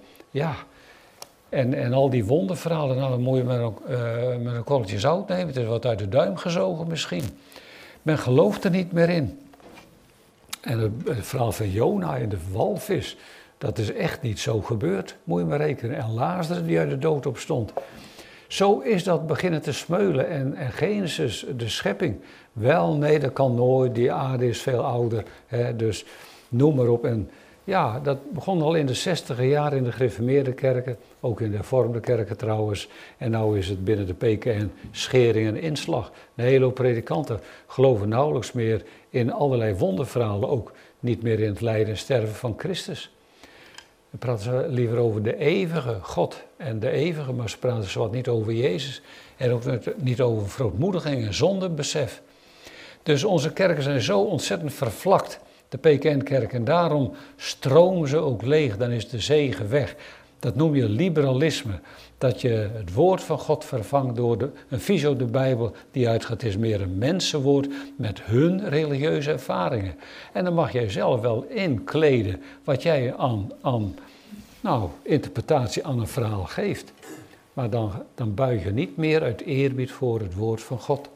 en al die wonderverhalen, nou, dan moet je met een korreltje zout nemen. Het is wat uit de duim gezogen misschien. Men gelooft er niet meer in. En het verhaal van Jona en de walvis, dat is echt niet zo gebeurd. Moet je maar rekenen. En Lazarus die uit de dood opstond. Zo is dat beginnen te smeulen. En Genesis, de schepping. Wel, nee, dat kan nooit. Die aarde is veel ouder. Hè, dus noem maar op. En ja, dat begon al in de 60e jaren in de gereformeerde kerken. Ook in de hervormde kerken trouwens. En nu is het binnen de PKN schering en inslag. Een hele hoop predikanten geloven nauwelijks meer in allerlei wonderverhalen. Ook niet meer in het lijden en sterven van Christus. Dan praten ze liever over de eeuwige God en de eeuwige, maar ze praten zowat niet over Jezus. En ook niet over verootmoediging en zondebesef. Dus onze kerken zijn zo ontzettend vervlakt, de PKN-kerk. En daarom stromen ze ook leeg, dan is de zegen weg. Dat noem je liberalisme. Dat je het woord van God vervangt door een visie op de Bijbel die uitgaat. Het is meer een mensenwoord met hun religieuze ervaringen. En dan mag jij zelf wel inkleden wat jij aan interpretatie aan een verhaal geeft. Maar dan buig je niet meer uit eerbied voor het woord van God.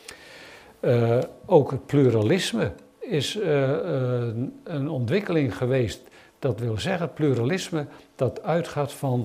Ook het pluralisme is een ontwikkeling geweest. Dat wil zeggen, pluralisme dat uitgaat van,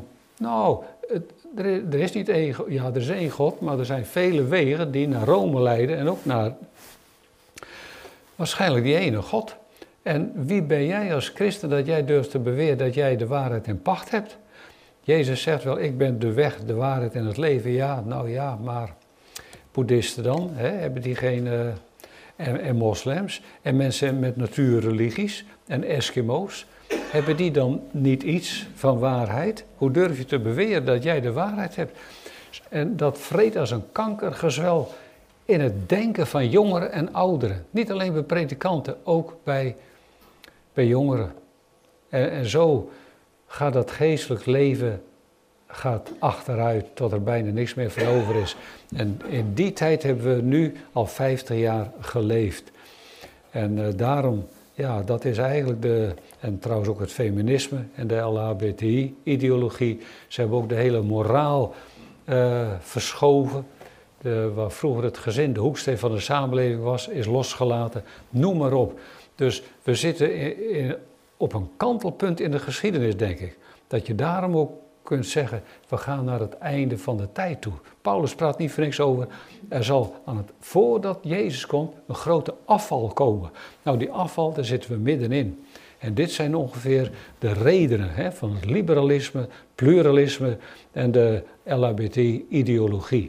er is niet één, ja, er is één God, maar er zijn vele wegen die naar Rome leiden en ook naar waarschijnlijk die ene God. En wie ben jij als christen dat jij durft te beweren dat jij de waarheid in pacht hebt? Jezus zegt wel, ik ben de weg, de waarheid en het leven. Ja, nou ja, maar boeddhisten dan, hebben die geen... En moslims en mensen met natuurreligies en Eskimo's, hebben die dan niet iets van waarheid? Hoe durf je te beweren dat jij de waarheid hebt? En dat vreet als een kankergezwel in het denken van jongeren en ouderen. Niet alleen bij predikanten, ook bij jongeren. En zo gaat dat geestelijk leven achteruit tot er bijna niks meer van over is. En in die tijd hebben we nu al 50 jaar geleefd. En daarom, ja, dat is eigenlijk en trouwens ook het feminisme en de LHBTI-ideologie. Ze hebben ook de hele moraal verschoven. Waar vroeger het gezin de hoeksteen van de samenleving was, is losgelaten. Noem maar op. Dus we zitten op een kantelpunt in de geschiedenis, denk ik. Dat je daarom ook kunt zeggen, we gaan naar het einde van de tijd toe. Paulus praat niet voor niks over, er zal voordat Jezus komt, een grote afval komen. Nou, die afval, daar zitten we middenin. En dit zijn ongeveer de redenen van het liberalisme, pluralisme en de LHBT-ideologie.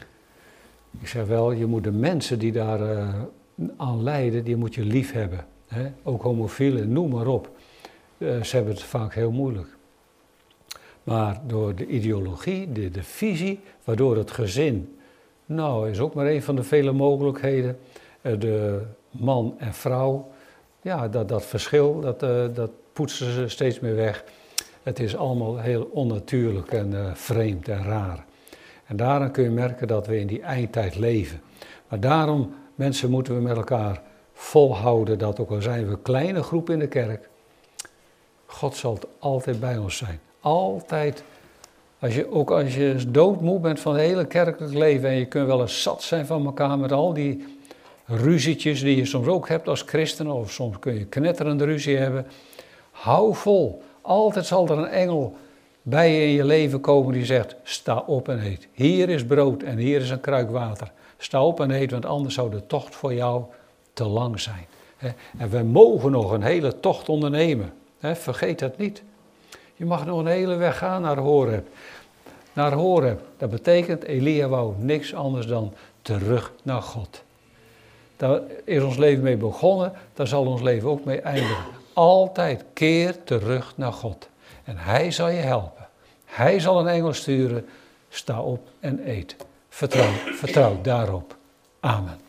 Ik zeg wel, je moet de mensen die daar aan lijden, die moet je lief hebben. Ook homofielen, noem maar op. Ze hebben het vaak heel moeilijk. Maar door de ideologie, de visie, waardoor het gezin, is ook maar een van de vele mogelijkheden. De man en vrouw, ja, dat verschil, dat poetsen ze steeds meer weg. Het is allemaal heel onnatuurlijk en vreemd en raar. En daarom kun je merken dat we in die eindtijd leven. Maar daarom, mensen, moeten we met elkaar volhouden dat ook al zijn we een kleine groep in de kerk, God zal altijd bij ons zijn. Altijd, als je doodmoe bent van het hele kerkelijk leven en je kunt wel eens zat zijn van elkaar met al die ruzietjes die je soms ook hebt als christen, of soms kun je knetterende ruzie hebben. Hou vol. Altijd zal er een engel bij je in je leven komen die zegt, sta op en eet. Hier is brood en hier is een kruik water. Sta op en eet, want anders zou de tocht voor jou te lang zijn. En we mogen nog een hele tocht ondernemen. Vergeet dat niet. Je mag nog een hele weg gaan naar Horeb. Naar Horeb, dat betekent, Elia wou niks anders dan terug naar God. Daar is ons leven mee begonnen, daar zal ons leven ook mee eindigen. Altijd keer terug naar God. En Hij zal je helpen. Hij zal een engel sturen. Sta op en eet. Vertrouw daarop. Amen.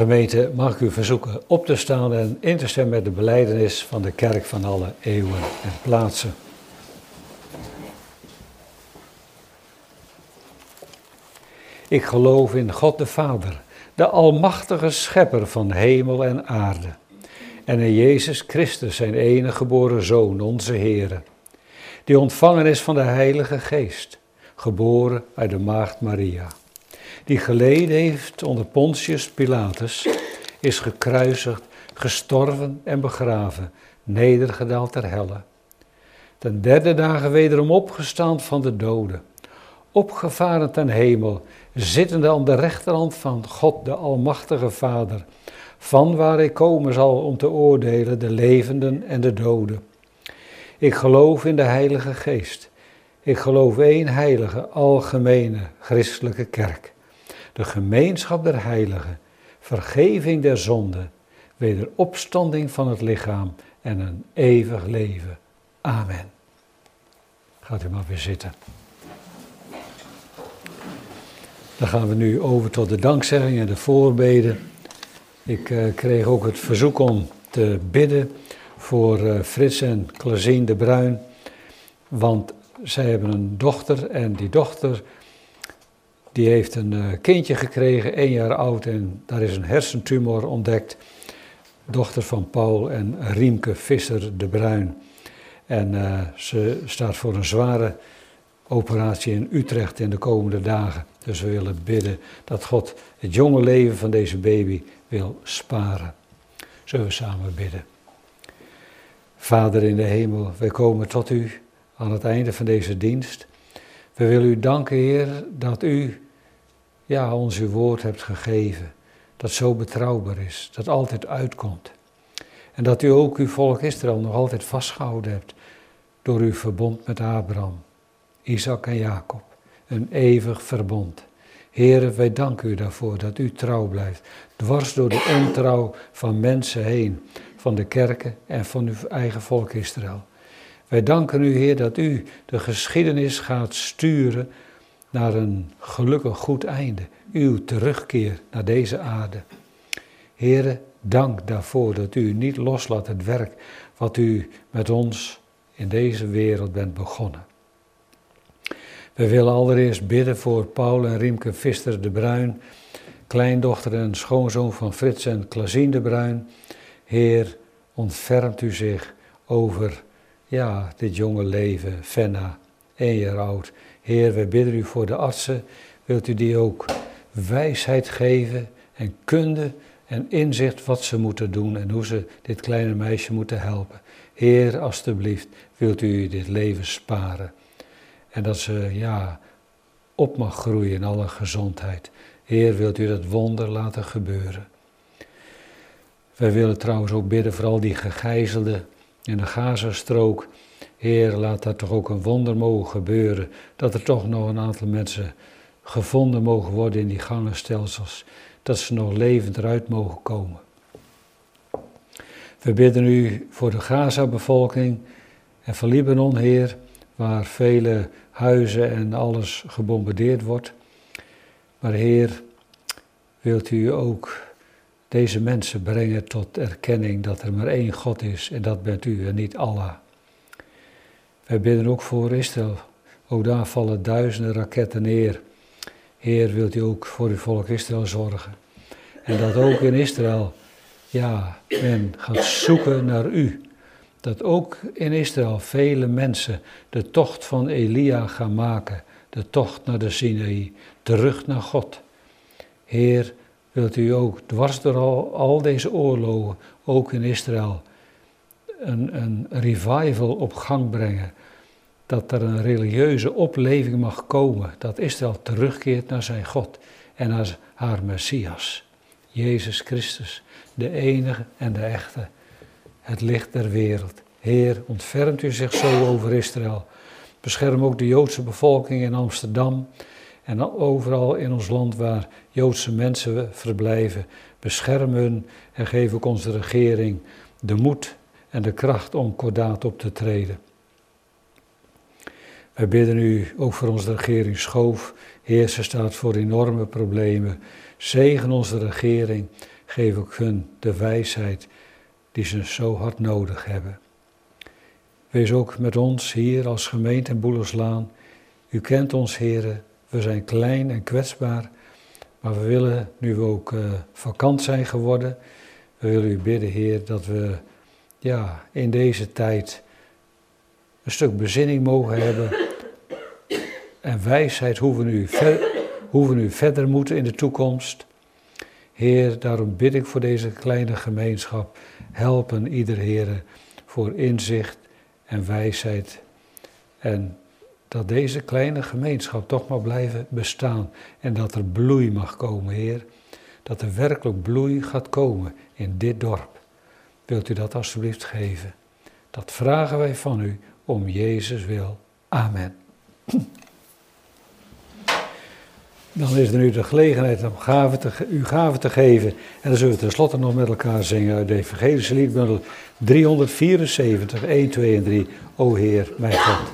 Gemeente, mag ik u verzoeken op te staan en in te stemmen met de belijdenis van de kerk van alle eeuwen en plaatsen. Ik geloof in God de Vader, de almachtige schepper van hemel en aarde. En in Jezus Christus, zijn enige geboren Zoon, onze Heere, die ontvangen is van de Heilige Geest, geboren uit de maagd Maria, die geleden heeft onder Pontius Pilatus, is gekruisigd, gestorven en begraven, nedergedaald ter helle. Ten derde dagen wederom opgestaan van de doden, opgevaren ten hemel, zittende aan de rechterhand van God de Almachtige Vader, van waar hij komen zal om te oordelen de levenden en de doden. Ik geloof in de Heilige Geest. Ik geloof één heilige, algemene, christelijke kerk. De gemeenschap der heiligen, vergeving der zonden, wederopstanding van het lichaam en een eeuwig leven. Amen. Gaat u maar weer zitten. Dan gaan we nu over tot de dankzegging en de voorbeden. Ik kreeg ook het verzoek om te bidden voor Frits en Klazien de Bruin, want zij hebben een dochter en die dochter die heeft een kindje gekregen, 1 jaar oud, en daar is een hersentumor ontdekt. Dochter van Paul en Riemke Visser de Bruin. En ze staat voor een zware operatie in Utrecht in de komende dagen. Dus we willen bidden dat God het jonge leven van deze baby wil sparen. Zullen we samen bidden. Vader in de hemel, wij komen tot u aan het einde van deze dienst. We willen u danken, Heer, dat u ons uw woord hebt gegeven. Dat zo betrouwbaar is, dat altijd uitkomt. En dat u ook uw volk Israël nog altijd vastgehouden hebt door uw verbond met Abraham, Isaac en Jacob. Een eeuwig verbond. Heere, wij danken u daarvoor dat u trouw blijft, dwars door de ontrouw van mensen heen, van de kerken en van uw eigen volk Israël. Wij danken u, Heer, dat u de geschiedenis gaat sturen naar een gelukkig goed einde, uw terugkeer naar deze aarde. Heere, dank daarvoor dat u niet loslaat het werk wat u met ons in deze wereld bent begonnen. We willen allereerst bidden voor Paul en Riemke Visser de Bruin, kleindochter en schoonzoon van Frits en Klazien de Bruin. Heer, ontfermt u zich over dit jonge leven, Fenna, 1 jaar oud. Heer, wij bidden u voor de artsen, wilt u die ook wijsheid geven en kunde en inzicht wat ze moeten doen en hoe ze dit kleine meisje moeten helpen. Heer, alstublieft, wilt u dit leven sparen. En dat ze op mag groeien in alle gezondheid. Heer, wilt u dat wonder laten gebeuren. Wij willen trouwens ook bidden voor al die gegijzelden in de Gazastrook. Heer, laat daar toch ook een wonder mogen gebeuren. Dat er toch nog een aantal mensen gevonden mogen worden in die gangenstelsels. Dat ze nog levend eruit mogen komen. We bidden u voor de Gaza-bevolking en voor Libanon, Heer, waar vele huizen en alles gebombardeerd wordt. Maar Heer, wilt u ook deze mensen brengen tot erkenning dat er maar 1 God is en dat bent u en niet Allah. Wij bidden ook voor Israël. Ook daar vallen duizenden raketten neer. Heer, wilt u ook voor uw volk Israël zorgen. En dat ook in Israël, men gaat zoeken naar u. Dat ook in Israël vele mensen de tocht van Elia gaan maken. De tocht naar de Sinaï, terug naar God. Heer, wilt u ook dwars door al deze oorlogen, ook in Israël, een revival op gang brengen. Dat er een religieuze opleving mag komen. Dat Israël terugkeert naar zijn God en naar haar Messias. Jezus Christus, de enige en de echte. Het licht der wereld. Heer, ontfermt u zich zo over Israël. Bescherm ook de Joodse bevolking in Amsterdam en overal in ons land waar Joodse mensen verblijven. Bescherm hun en geef ook onze regering de moed en de kracht om kordaat op te treden. Wij bidden u ook voor onze regering Schoof. Heer, ze staat voor enorme problemen. Zegen onze regering. Geef ook hun de wijsheid die ze zo hard nodig hebben. Wees ook met ons hier als gemeente in Boelerslaan. U kent ons, heren. We zijn klein en kwetsbaar. Maar we willen, nu we ook vakant zijn geworden, we willen u bidden, Heer, dat we in deze tijd een stuk bezinning mogen hebben en wijsheid hoe we nu verder moeten in de toekomst. Heer, daarom bid ik voor deze kleine gemeenschap. Helpen ieder, Heer, voor inzicht en wijsheid. En dat deze kleine gemeenschap toch maar blijven bestaan. En dat er bloei mag komen, Heer. Dat er werkelijk bloei gaat komen in dit dorp. Wilt u dat alstublieft geven? Dat vragen wij van u om Jezus wil. Amen. Dan is er nu de gelegenheid om u gaven te geven. En dan zullen we tenslotte nog met elkaar zingen uit de evangelische liedbundel 374, 1, 2 en 3. O Heer, mijn God.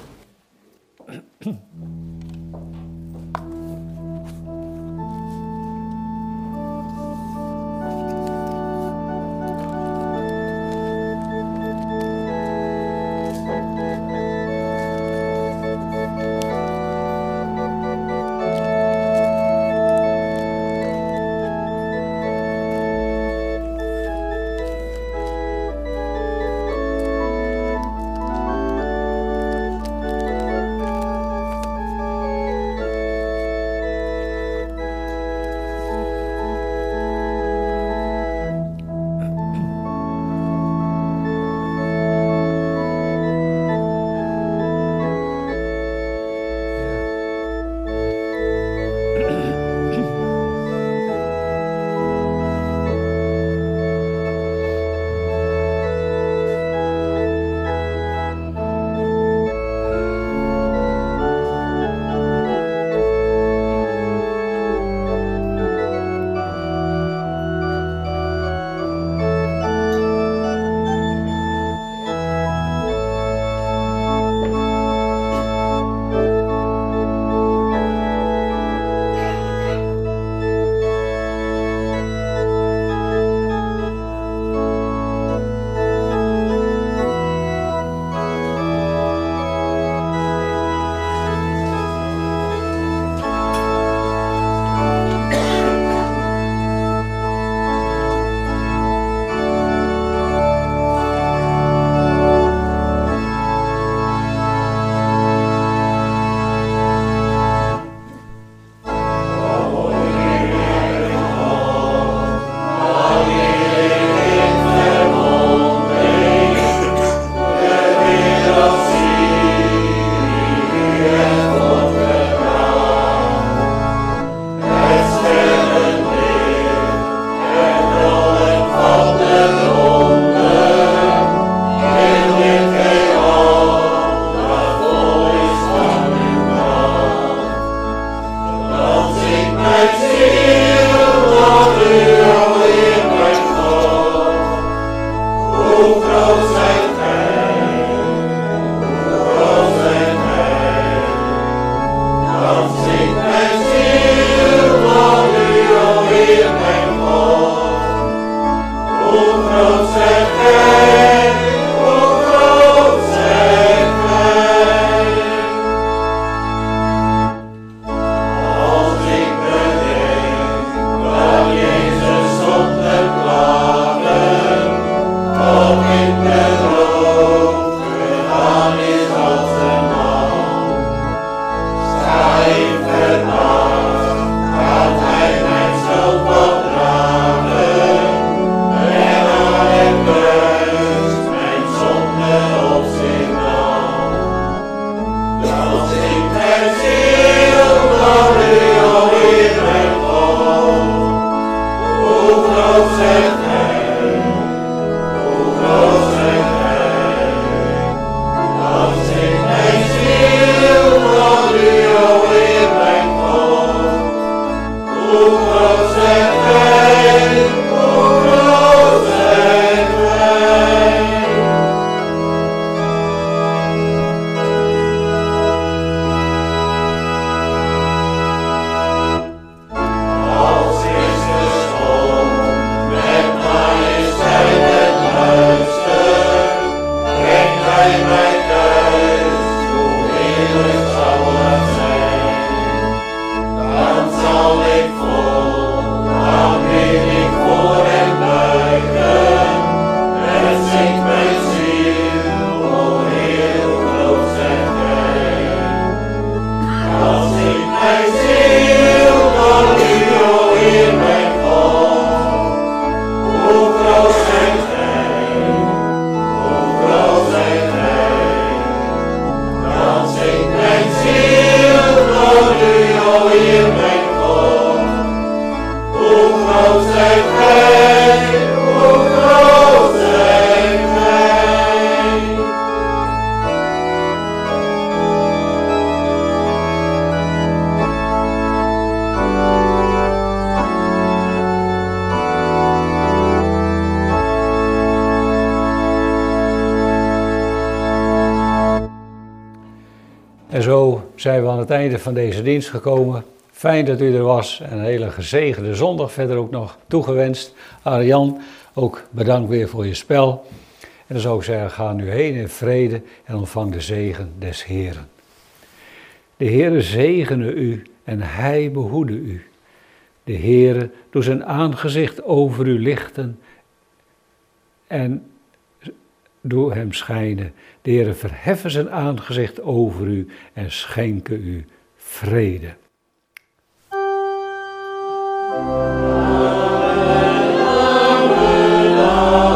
En zo zijn we aan het einde van deze dienst gekomen. Fijn dat u er was en een hele gezegende zondag verder ook nog toegewenst. Arjan, ook bedankt weer voor je spel. En dan zou ik zeggen, ga nu heen in vrede en ontvang de zegen des Heeren. De Heere zegene u en hij behoede u. De Heere doet zijn aangezicht over u lichten en doe hem schijnen. De Heere verheffen zijn aangezicht over u en schenke u vrede. Amen, amen, amen.